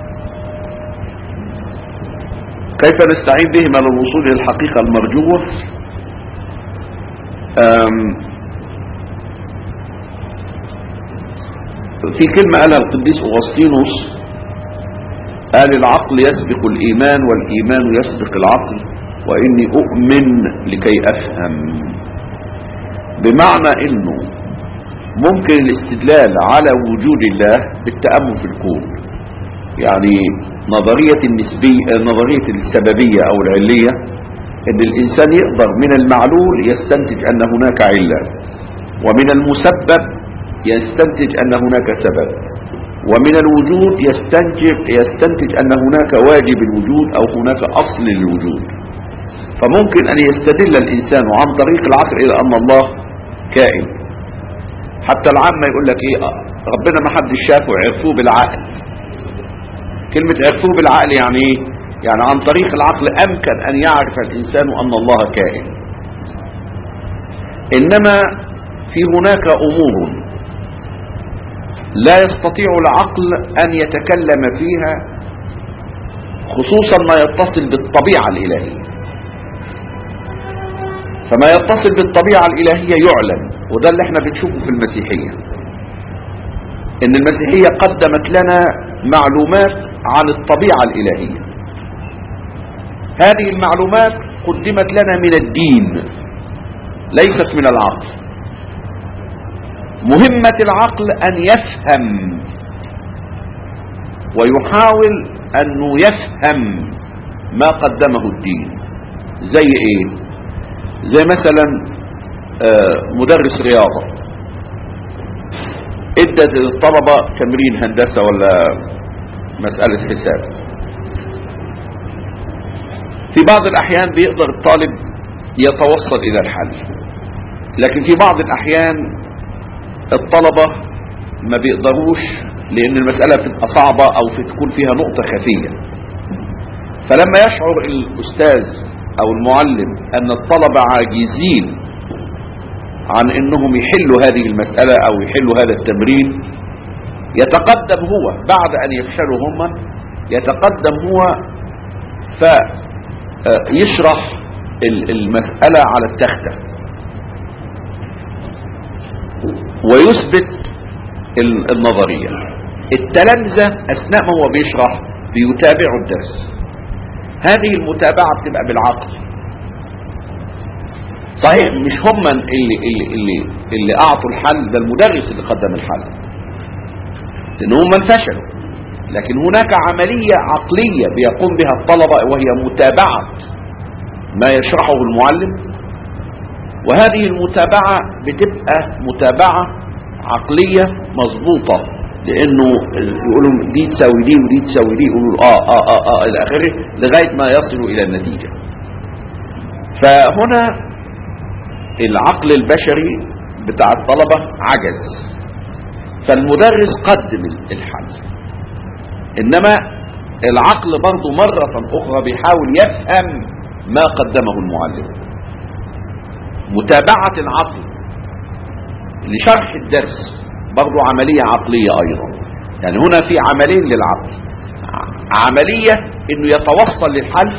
كيف نستعين بهما للوصول إلى الحقيقة المرجوة؟ في كلمة قالها القديس أغسطينوس، قال العقل يسبق الإيمان والإيمان يسبق العقل، وإني أؤمن لكي أفهم. بمعنى إنه ممكن الاستدلال على وجود الله بالتأمل في الكون. يعني نظرية النسبية، نظرية السببية أو العلية، إن الإنسان يقدر من المعلول يستنتج أن هناك علة، ومن المسبب يستنتج أن هناك سبب، ومن الوجود يستنتج يستنتج أن هناك واجب الوجود أو هناك أصل للوجود. فممكن أن يستدل الإنسان عن طريق العقل إلى أن الله كائن. حتى العامة يقول لك إيه، ربنا ما حد شافه عرفوه بالعقل. كلمة عرفوه بالعقل يعني إيه؟ يعني عن طريق العقل أمكن أن يعرف الإنسان أن الله كائن. إنما في هناك أمور لا يستطيع العقل أن يتكلم فيها، خصوصا ما يتصل بالطبيعة الإلهية. فما يتصل بالطبيعة الإلهية يعلن، وده اللي احنا بنشوفه في المسيحية، إن المسيحية قدمت لنا معلومات عن الطبيعة الإلهية. هذه المعلومات قدمت لنا من الدين ليست من العقل. مهمة العقل أن يفهم ويحاول أنه يفهم ما قدمه الدين. زي إيه؟ زي مثلا مدرس رياضة ادى للطلبة تمرين هندسة ولا مسألة حساب. في بعض الأحيان بيقدر الطالب يتوصل إلى الحل، لكن في بعض الأحيان الطلبة ما بيقدروش، لأن المسألة بتبقى صعبة أو تكون فيها نقطة خفية. فلما يشعر الأستاذ أو المعلم أن الطلبة عاجزين عن أنهم يحلوا هذه المسألة أو يحلوا هذا التمرين، يتقدم هو بعد أن يفشلوا هم، يتقدم هو فيشرح المسألة على التختة ويثبت النظرية. التلامذة أثناء ما هو بيشرح بيتابعوا الدرس. هذه المتابعة بتبقى بالعقل. صحيح مش هم اللي, اللي, اللي, اللي أعطوا الحل، ده المدرس اللي قدم الحل، لأن هم فشلوا. لكن هناك عملية عقلية بيقوم بها الطلبة، وهي متابعة ما يشرحه المعلم. وهذه المتابعة بتبقى متابعة عقلية مضبوطة، لأنه يقولوا دي تساوي دي ودي تساوي دي، يقولوا آه آه آه آه إلى آخره لغاية ما يصلوا إلى النتيجة. فهنا العقل البشري بتاع الطلبة عجز، فالمدرس قدم الحل، انما العقل برضو مرة اخرى بيحاول يفهم ما قدمه المعلم. متابعة العقل لشرح الدرس برضو عملية عقلية ايضا. يعني هنا في عملين للعقل، عملية انه يتوصل للحل،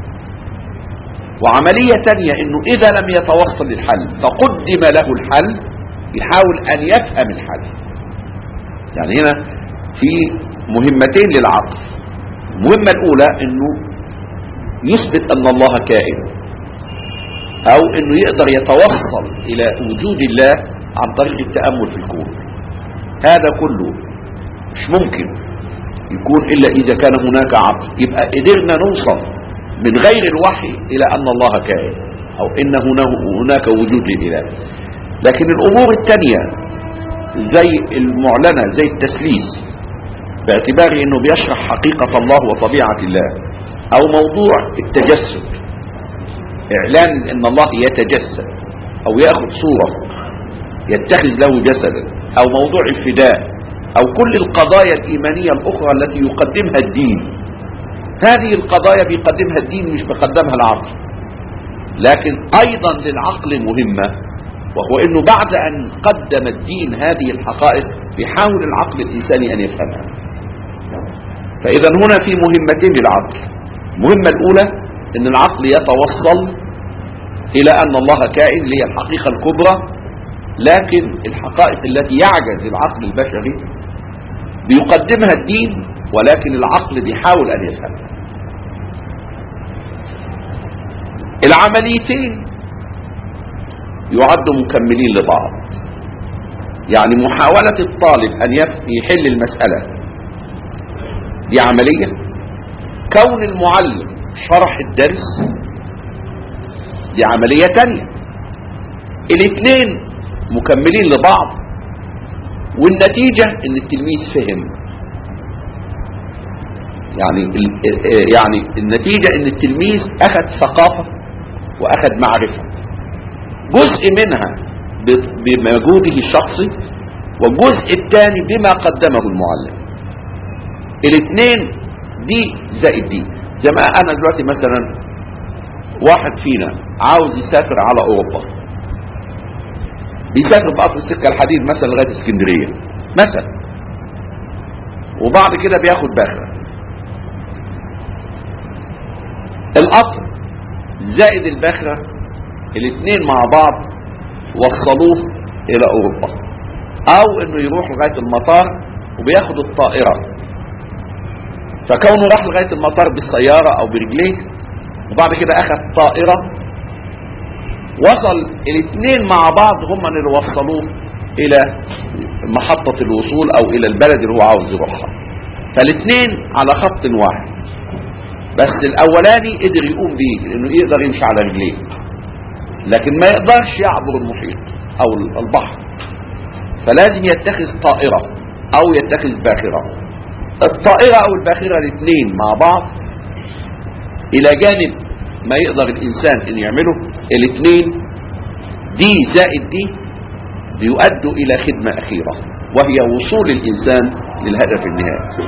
وعملية تانية انه اذا لم يتوصل للحل فقدم له الحل يحاول ان يفهم الحل. يعني هنا في مهمتين للعقل. المهمة الاولى انه يثبت ان الله كائن، او انه يقدر يتوصل الى وجود الله عن طريق التأمل في الكون. هذا كله مش ممكن يكون الا اذا كان هناك عقل. يبقى قدرنا نوصل من غير الوحي الى ان الله كائن، او ان هناك وجود للاله. لكن الامور التانية زي المعلنة زي التثليث، باعتباره انه بيشرح حقيقة الله وطبيعة الله، او موضوع التجسد، اعلان ان الله يتجسد او ياخذ صورة يتخذ له جسدا، او موضوع الفداء، او كل القضايا الايمانية الاخرى التي يقدمها الدين. هذه القضايا بيقدمها الدين مش بيقدمها العقل. لكن ايضا للعقل مهمة، وهو انه بعد ان قدم الدين هذه الحقائق بيحاول العقل الانساني ان يفهمها. فاذا هنا في مهمتين للعقل. المهمة الاولى ان العقل يتوصل الى ان الله كائن، اللي هي الحقيقة الكبرى. لكن الحقائق التي يعجز العقل البشري بيقدمها الدين، ولكن العقل بيحاول ان يفهمها. العمليتين يعدوا مكملين لبعض. يعني محاولة الطالب ان يحل المسألة دي عملية، كون المعلم شرح الدرس دي عملية تانية. الاثنين مكملين لبعض، والنتيجة ان التلميذ فهم. يعني يعني النتيجة ان التلميذ اخذ ثقافة واخذ معرفة، جزء منها بمجهوده الشخصي، والجزء الثاني بما قدمه المعلم. الاثنين دي زائد دي. زي ما انا دلوقتي مثلا واحد فينا عاوز يسافر على اوروبا، بيسافر بقطر السكة الحديد مثلا لغاية اسكندرية مثلا، وبعد كده بياخد باخرة. القطر زائد الباخرة الاثنين مع بعض وصلوه الى اوروبا، او انه يروح لغاية المطار وبياخد الطائرة. فكونه راح لغاية المطار بالسيارة او برجليه، وبعد كده اخذ طائرة، وصل الاثنين مع بعض هم اللي وصلوه الى محطة الوصول او الى البلد اللي هو عاوز يروحها. فالاثنين على خط واحد، بس الاولاني قدر يقوم بيه لانه يقدر يمشي على رجليه، لكن ما يقدرش يعبر المحيط او البحر، فلازم يتخذ طائرة او يتخذ باخرة. الطائرة او الباخرة الاثنين مع بعض الى جانب ما يقدر الانسان ان يعمله، الاثنين دي زائد دي بيؤدوا الى خدمة اخيرة، وهي وصول الانسان للهدف النهائي،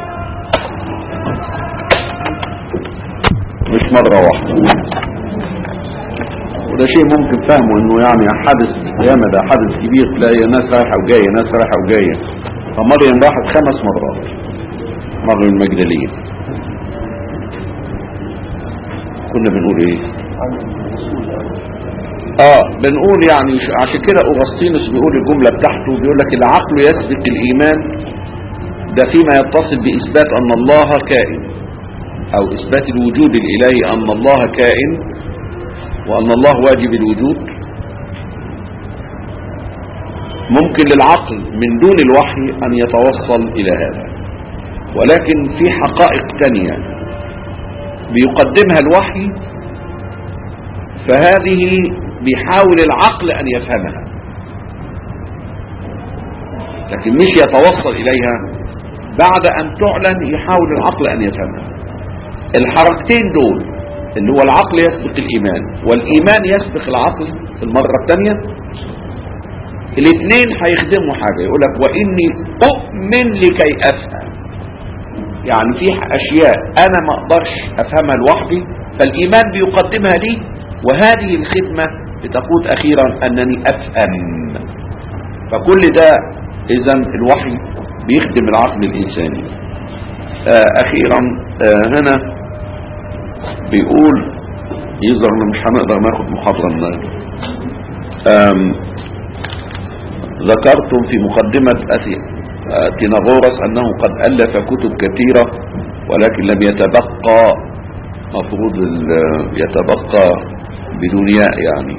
مش مرة واحدة. وده شيء ممكن فهمه انه يعني حدث قيامة، ده حدث كبير، تلاقي ناس رايحة وجاية ناس رايحة وجاية. فمريم راحت خمس مرات، مريم المجدلية. كنا بنقول ايه؟ اه بنقول يعني عشان كده اغسطينوس بيقول الجملة بتاعته، بيقول لك العقل يسبق الايمان، ده فيما يتصل باثبات ان الله كائن، او اثبات الوجود الالهي، ان الله كائن وان الله واجب الوجود. ممكن للعقل من دون الوحي ان يتوصل الى هذا، ولكن في حقائق تانية بيقدمها الوحي، فهذه بيحاول العقل ان يفهمها، لكن مش يتوصل اليها. بعد ان تعلن يحاول العقل ان يفهمها. الحركتين دول اللي هو العقل يسبق الإيمان والإيمان يسبق العقل في المرة الثانية. الاثنين هيخدموا حاجة، يقولك وإني أؤمن لكي أفهم. يعني في أشياء أنا ما أقدرش أفهمها لوحدي فالإيمان بيقدمها لي، وهذه الخدمة بتقود أخيرا أنني أفهم. فكل ده إذا الوحي بيخدم العقل الإنساني. آه أخيرا آه هنا بيقول يظهر إن مش هنقدر ناخد محاضرة النهارده. ذكرتم في مقدمة أثيناغورس أنه قد ألف كتب كثيرة ولكن لم يتبقى، مفروض يتبقى بدون ياء يعني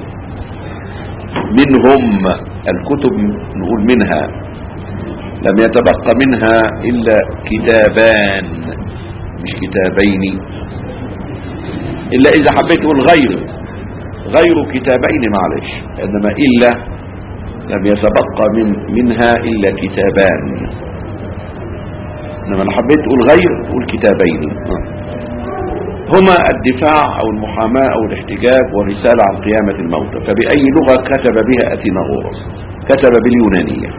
منهم الكتب، نقول منها لم يتبقى منها إلا كتابان مش كتابين، إلا إذا حبيت تقول غير غير كتابين معلش، إنما إلا لم يتبقى من منها إلا كتابان، إنما لو حبيت تقول غير تقول كتابين هما الدفاع أو المحاماة أو الاحتجاج والرسالة عن قيامة الموتى. فبأي لغة كتب بها أثيناغورس؟ كتب باليونانية.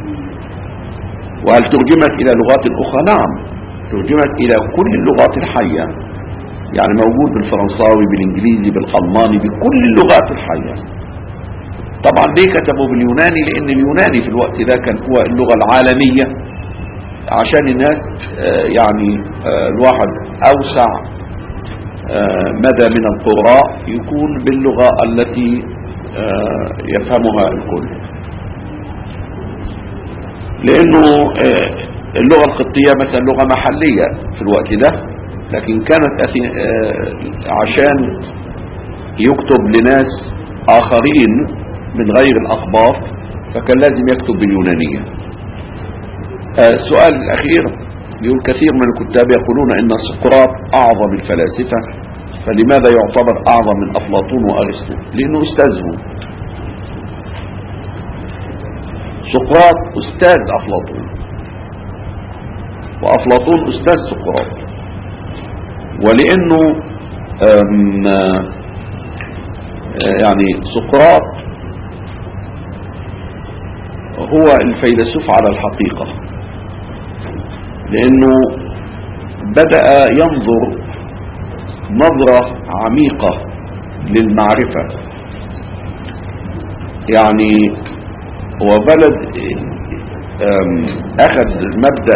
وهل ترجمت إلى لغات أخرى؟ نعم ترجمت إلى كل اللغات الحية، يعني موجود بالفرنساوي بالإنجليزي بالألماني بكل اللغات الحية. طبعا ليه كتبوا باليوناني؟ لأن اليوناني في الوقت ده كان هو اللغة العالمية، عشان الناس يعني الواحد أوسع مدى من القراء يكون باللغة التي يفهمها الكل، لأنه اللغة القبطية مثلا لغة محلية في الوقت ده، لكن كانت عشان يكتب لناس آخرين من غير الأخبار فكان لازم يكتب باليونانية. السؤال الأخير يقول كثير من الكتاب يقولون إن سقراط أعظم الفلاسفة، فلماذا يعتبر أعظم من أفلاطون وأرسطو؟ لأنه أستاذهم. سقراط أستاذ أفلاطون وأفلاطون أستاذ سقراط، ولأنه يعني سقراط هو الفيلسوف على الحقيقة، لأنه بدأ ينظر نظرة عميقة للمعرفة. يعني هو بلد أخذ مبدأ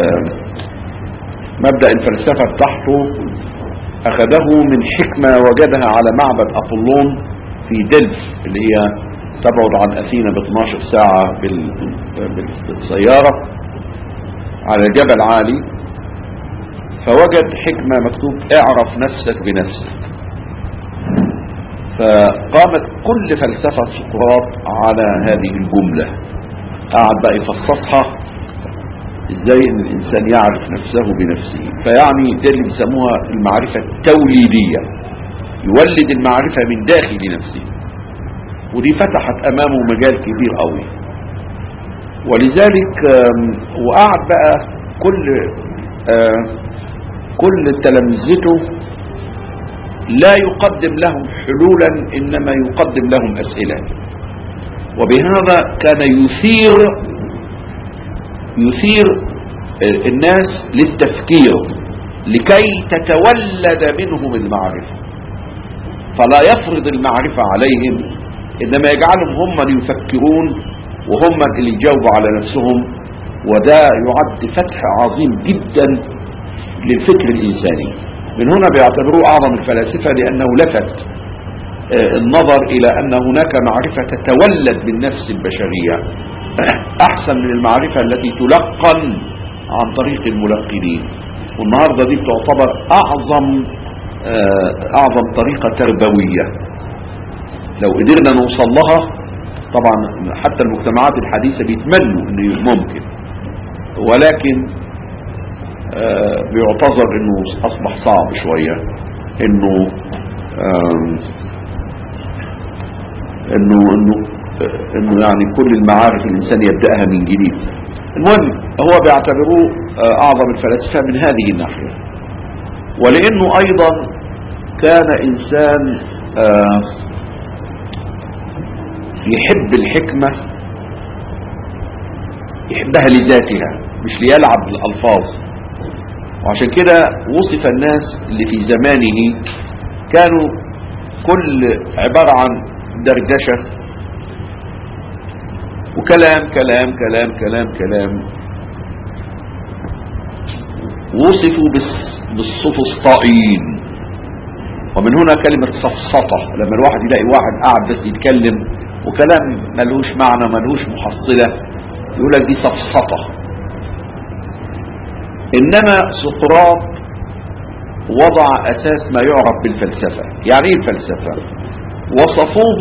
مبدأ الفلسفة بتاعته أخذه من حكمة وجدها على معبد أبولون في دلف اللي هي تبعد عن أثينا ب اثناشر ساعة بالسيارة على جبل عالي، فوجد حكمة مكتوب اعرف نفسك بنفسك. فقامت كل فلسفة سقراط على هذه الجملة، قعد بقى يفصصها ازاي ان الانسان يعرف نفسه بنفسه. فيعني ده اللي بيسموها المعرفة التوليدية، يولد المعرفة من داخل نفسه، ودي فتحت امامه مجال كبير قوي. ولذلك وقعد بقى كل كل تلامذته لا يقدم لهم حلولا انما يقدم لهم اسئلة، وبهذا كان يثير يثير الناس للتفكير لكي تتولد منهم المعرفة، فلا يفرض المعرفة عليهم انما يجعلهم هم اللي يفكرون وهم اللي يجاوبوا على نفسهم. وده يعد فتح عظيم جدا للفكر الإنساني. من هنا بيعتبروه أعظم الفلاسفة لأنه لفت النظر إلى أن هناك معرفة تتولد من نفس البشرية أحسن من المعرفة التي تلقن عن طريق الملقنين. والنهاردة دي تعتبر أعظم أعظم طريقة تربوية لو قدرنا نوصل لها. طبعا حتى المجتمعات الحديثة بيتمنوا أنه ممكن، ولكن بيعتذر أنه أصبح صعب شوية أنه أنه أنه أنه يعني كل المعارف الإنسان يبدأها من جديد. المهم هو بيعتبروه أعظم الفلاسفة من هذه الناحية، ولأنه أيضا كان إنسان آه يحب الحكمة، يحبها لذاتها مش ليلعب بالألفاظ. وعشان كده وصف الناس اللي في زمانه كانوا كل عبارة عن دردشة وكلام كلام كلام كلام كلام. وصفوا بالسفسطائيين، ومن هنا كلمة سفسطة، لما الواحد يلاقي واحد قاعد بس يتكلم وكلام ملوش معنى ملوش محصلة يقول لك دي سفسطة. إنما سقراط وضع أساس ما يعرف بالفلسفة. يعني ايه الفلسفة؟ وصفوه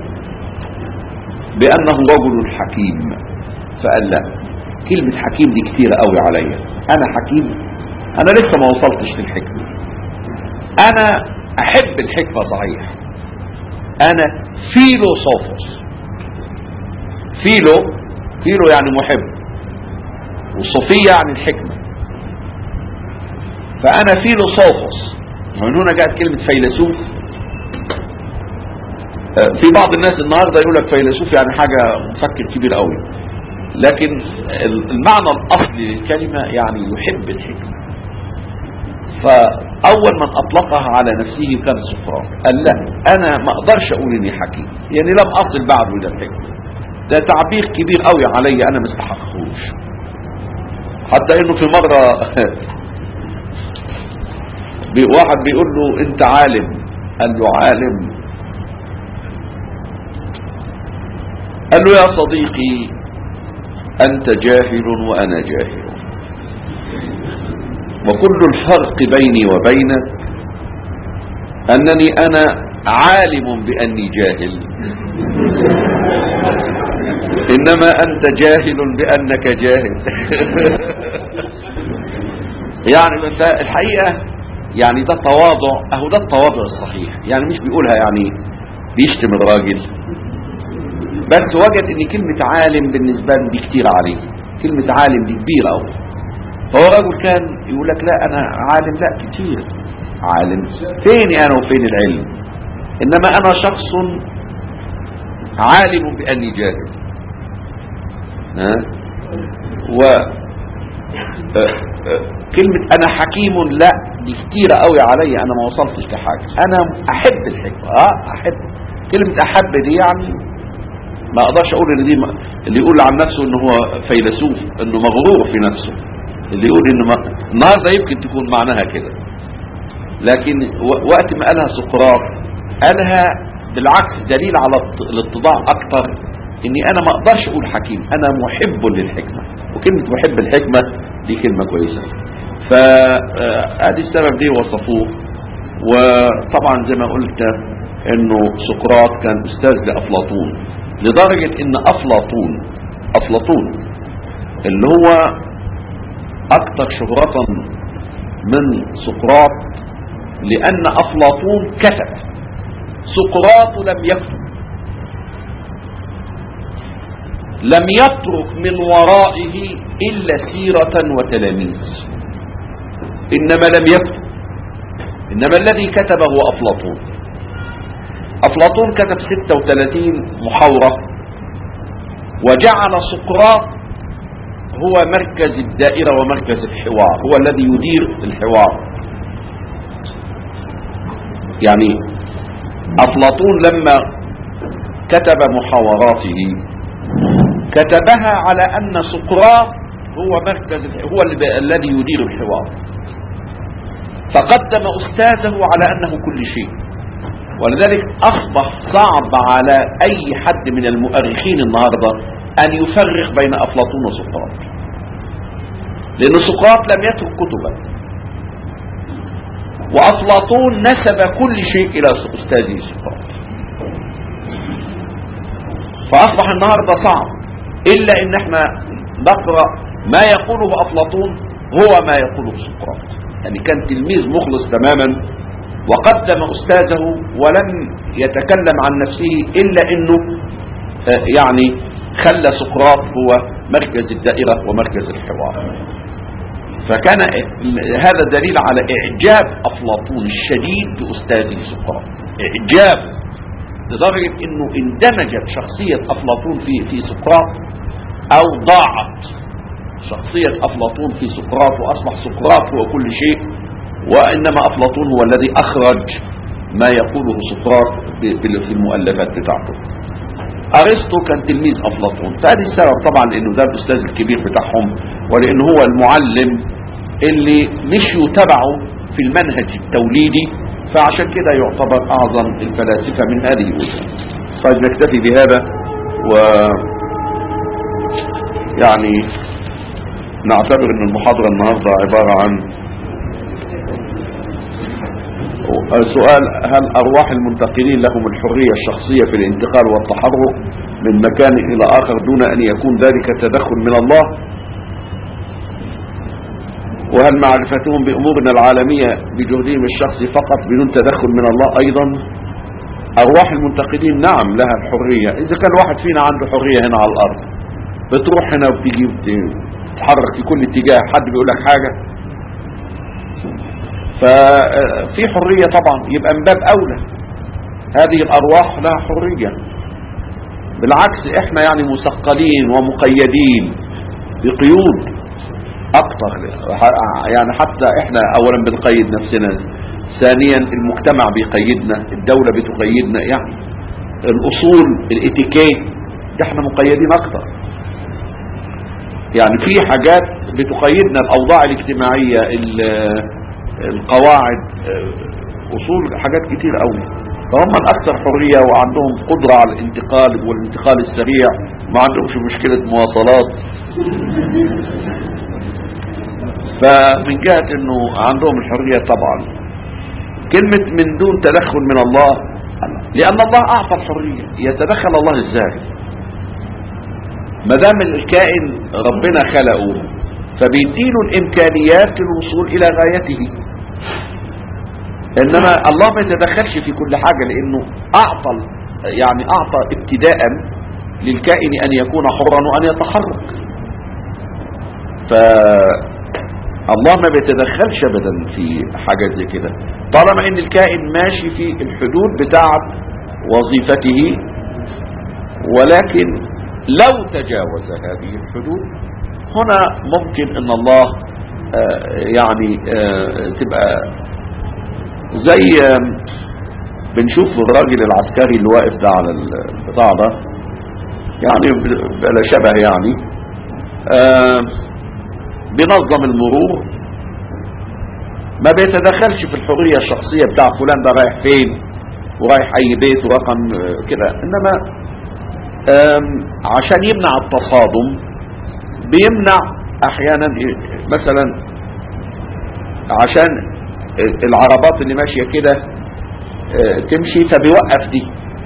بأنه رجل حكيم، فقال لا، كلمة حكيم دي كتيرة قوي عليا، أنا حكيم؟ أنا لسه ما وصلتش للحكمة. أنا أحب الحكمة صحيح، أنا فيلوسوفوس. فيلو فيلو يعني محب، وصوفية يعني الحكمة، فأنا فيلوسوفوس. ومن هنا جاءت كلمة فيلسوف. في بعض الناس النهاردة يقول لك فيلسوف يعني حاجة مفكر كبير قوي، لكن المعنى الأصلي للكلمة يعني يحب الحكمة. فأول من أطلقها على نفسه كان سقراط، قال لا، أنا ما أقدرش أقول إني حكيم، يعني لم أصل بعده إلى الحكمة، ده تعبير كبير قوي علي أنا ما استحقهوش. حتى إنه في مرة واحد بيقول له أنت عالم، قال له عالم؟ قال له يا صديقي أنت جاهل وأنا جاهل، وكل الفرق بيني وبينك أنني أنا عالم بأني جاهل، إنما أنت جاهل بأنك جاهل. يعني الحقيقة يعني ده التواضع، أهو ده التواضع الصحيح. يعني مش بيقولها يعني بيشتم الراجل، بس وجد ان كلمة عالم بالنسبة له دي كتير عليه، كلمة عالم دي كبيرة قوي. فهو رجل كان يقول لك لا انا عالم، لا كتير عالم، فين انا وفين العلم؟ انما انا شخص عالم باني جاهل. ها و كلمة انا حكيم لا دي كتيرة قوي علي، انا ما وصلتش لحاجة. انا احب الحكمة، اه احب. كلمة احب دي يعني ما اقدرش اقول ان دي م... اللي يقول عن نفسه انه هو فيلسوف انه مغرور في نفسه، اللي يقول انه ما... النهارده يمكن تكون معناها كده، لكن و... وقت ما قالها سقراط قالها بالعكس، دليل على الاتضاع اكتر، اني انا ما اقدرش اقول حكيم، انا محب للحكمة. وكلمة محب الحكمة دي كلمة كويسة. فهذه السبب دي وصفوه. وطبعا زي ما قلت انه سقراط كان استاذ لأفلاطون، لدرجة ان افلاطون افلاطون اللي هو اكتر شهرة من سقراط، لان افلاطون كتب، سقراط لم يكتب، لم يترك من ورائه الا سيرة وتلاميذ، انما لم يكتب. انما الذي كتبه هو افلاطون. أفلاطون كتب ستة وثلاثين محاورة، وجعل سقراط هو مركز الدائرة ومركز الحوار، هو الذي يدير الحوار. يعني أفلاطون لما كتب محاوراته كتبها على أن سقراط هو مركز هو الذي يدير الحوار، فقدم أستاذه على أنه كل شيء. ولذلك أصبح صعب على أي حد من المؤرخين النهاردة أن يفرق بين أفلاطون وسقراط، لأن سقراط لم يترك كتبا، وأفلاطون نسب كل شيء إلى أستاذه سقراط. فأصبح النهاردة صعب إلا إن احنا نقرأ ما يقوله أفلاطون هو ما يقوله سقراط. يعني كان تلميذ مخلص تماما، وقدم أستاذه ولم يتكلم عن نفسه إلا أنه يعني خلى سقراط هو مركز الدائرة ومركز الحوار. فكان هذا دليل على إعجاب أفلاطون الشديد بأستاذه سقراط، إعجاب لدرجة أنه اندمجت شخصية أفلاطون في في سقراط، أو ضاعت شخصية أفلاطون في سقراط وأصبح سقراط هو كل شيء، وإنما أفلاطون هو الذي أخرج ما يقوله سقراط في المؤلفات بتاعته. أرسطو كان تلميذ أفلاطون، فهذا السبب طبعا لأنه ده الأستاذ الكبير بتاعهم، ولأنه هو المعلم اللي مشوا تبعه في المنهج التوليدي، فعشان كده يعتبر أعظم الفلاسفة من هذه الوجهة. طيب نكتفي بهذا، و يعني نعتبر أن المحاضرة النهاردة عبارة عن سؤال: هل أرواح المنتقلين لهم الحرية الشخصية في الانتقال والتحرك من مكان إلى آخر دون أن يكون ذلك تدخل من الله؟ وهل معرفتهم بأمورنا العالمية بجهدهم الشخصي فقط بدون تدخل من الله أيضا؟ أرواح المنتقلين نعم لها الحرية. إذا كان واحد فينا عنده حرية هنا على الأرض، بتروح هنا وبتيجي وتتحرك في كل اتجاه، حد بيقول لك حاجة؟ ففي حرية طبعا، يبقى من باب أولى هذه الأرواح لها حرية. بالعكس احنا يعني مثقلين ومقيدين بقيود أكتر، يعني حتى احنا أولا بنقيد نفسنا، ثانيا المجتمع بيقيدنا، الدولة بتقيدنا، يعني الأصول الاتيكيت احنا مقيدين أكتر. يعني في حاجات بتقيدنا، الأوضاع الاجتماعية، القواعد، أصول، حاجات كتير قوي. فهم الأكثر حرية وعندهم قدرة على الانتقال والانتقال السريع، ما عندهمش مشكلة مواصلات. فمن جهة انه عندهم الحرية طبعا. كلمة من دون تدخل من الله، لأن الله أعطى الحرية، يتدخل الله ازاي؟ ما دام الكائن ربنا خلقه فبيديله الإمكانيات للوصول إلى غايته، إنما الله ما يتدخلش في كل حاجة، لأنه أعطى يعني أعطى ابتداء للكائن أن يكون حرا وأن يتحرك. فالله ما بيتدخلش أبدا في حاجات زي كده، طالما إن الكائن ماشي في الحدود بتاعة وظيفته. ولكن لو تجاوز هذه الحدود هنا ممكن ان الله آه يعني آه تبقى زي آه بنشوف الراجل العسكري اللي واقف ده على البتاع ده، يعني بلا شبه، يعني آه بينظم المرور، ما بيتدخلش في الحرية الشخصية بتاع فلان ده رايح فين ورايح اي بيت ورقم آه كده، انما آه عشان يمنع التصادم بيمنع احيانا، مثلا عشان العربات اللي ماشية كده تمشي فبيوقف دي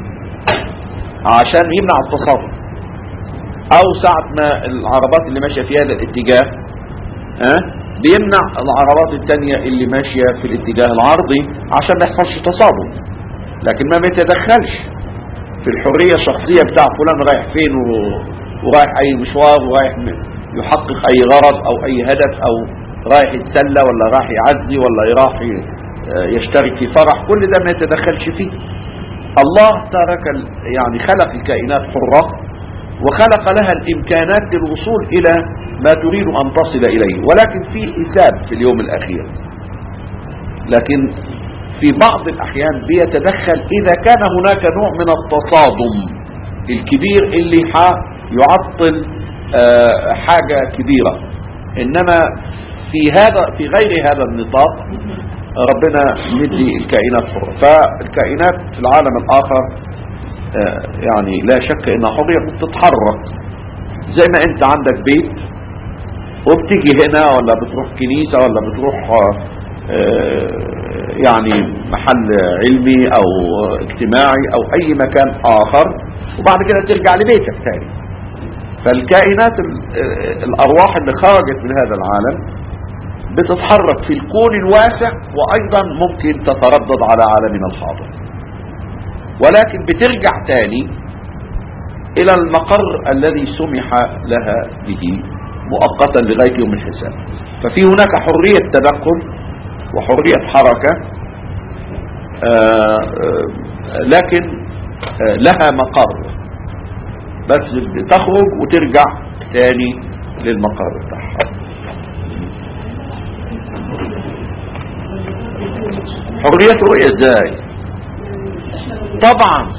عشان يمنع التصادم، او ساعة ما العربات اللي ماشية في هذا الاتجاه ها بيمنع العربات التانية اللي ماشية في الاتجاه العرضي عشان ما يحصلش تصادم. لكن ما بيتدخلش في الحرية الشخصية بتاع فلان رايح فين ورايح اي مشوار ورايح يحقق اي غرض او اي هدف، او رايح يتسلى ولا رايح يعزي ولا رايح يشترك في فرح، كل ده ما يتدخلش فيه. الله ترك يعني خلق الكائنات حرة وخلق لها الامكانات للوصول الى ما تريد ان تصل اليه، ولكن في حساب في اليوم الاخير. لكن في بعض الاحيان بيتدخل اذا كان هناك نوع من التصادم الكبير اللي يعطل حاجة كبيرة. انما في هذا في غير هذا النطاق ربنا مدي الكائنات حرة. فالكائنات في العالم الاخر يعني لا شك انها حرية بتتحرك، زي ما انت عندك بيت وبتيجي هنا ولا بتروح كنيسة ولا بتروح يعني محل علمي او اجتماعي او اي مكان اخر، وبعد كده ترجع لبيتك تاني. فالكائنات الارواح اللي خرجت من هذا العالم بتتحرك في الكون الواسع، وايضا ممكن تتردد على عالمنا الحاضر، ولكن بترجع تاني الى المقر الذي سمح لها به مؤقتا لغاية يوم الحساب. ففي هناك حرية تنقل وحرية حركة، آآ آآ لكن آآ لها مقر، بس تخرج وترجع تاني للمقر بتاعها. حرية رؤية ازاي؟ طبعا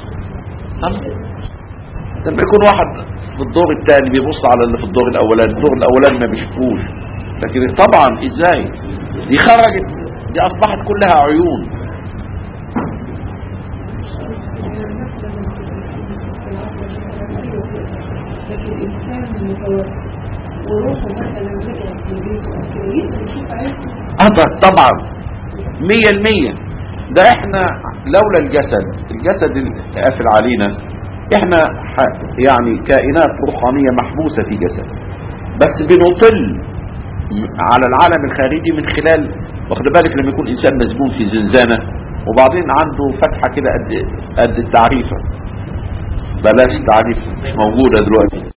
لما يكون واحد في الدور الثاني بيبص على اللي في الدور الاولاني، الدور الاولاني ما بيشوفوش، لكن طبعا ازاي؟ دي خرجت، دي اصبحت كلها عيون. اه طبعا مية المية. ده احنا لولا الجسد الجسد اللي قافل علينا، احنا يعني كائنات روحانية محبوسة في جسد، بس بنطل على العالم الخارجي من خلال، واخد بالك لما يكون انسان مسجون في زنزانة وبعدين عنده فتحة كده قد قد التعريفة، بلاش تعريف مش موجودة دلوقتي.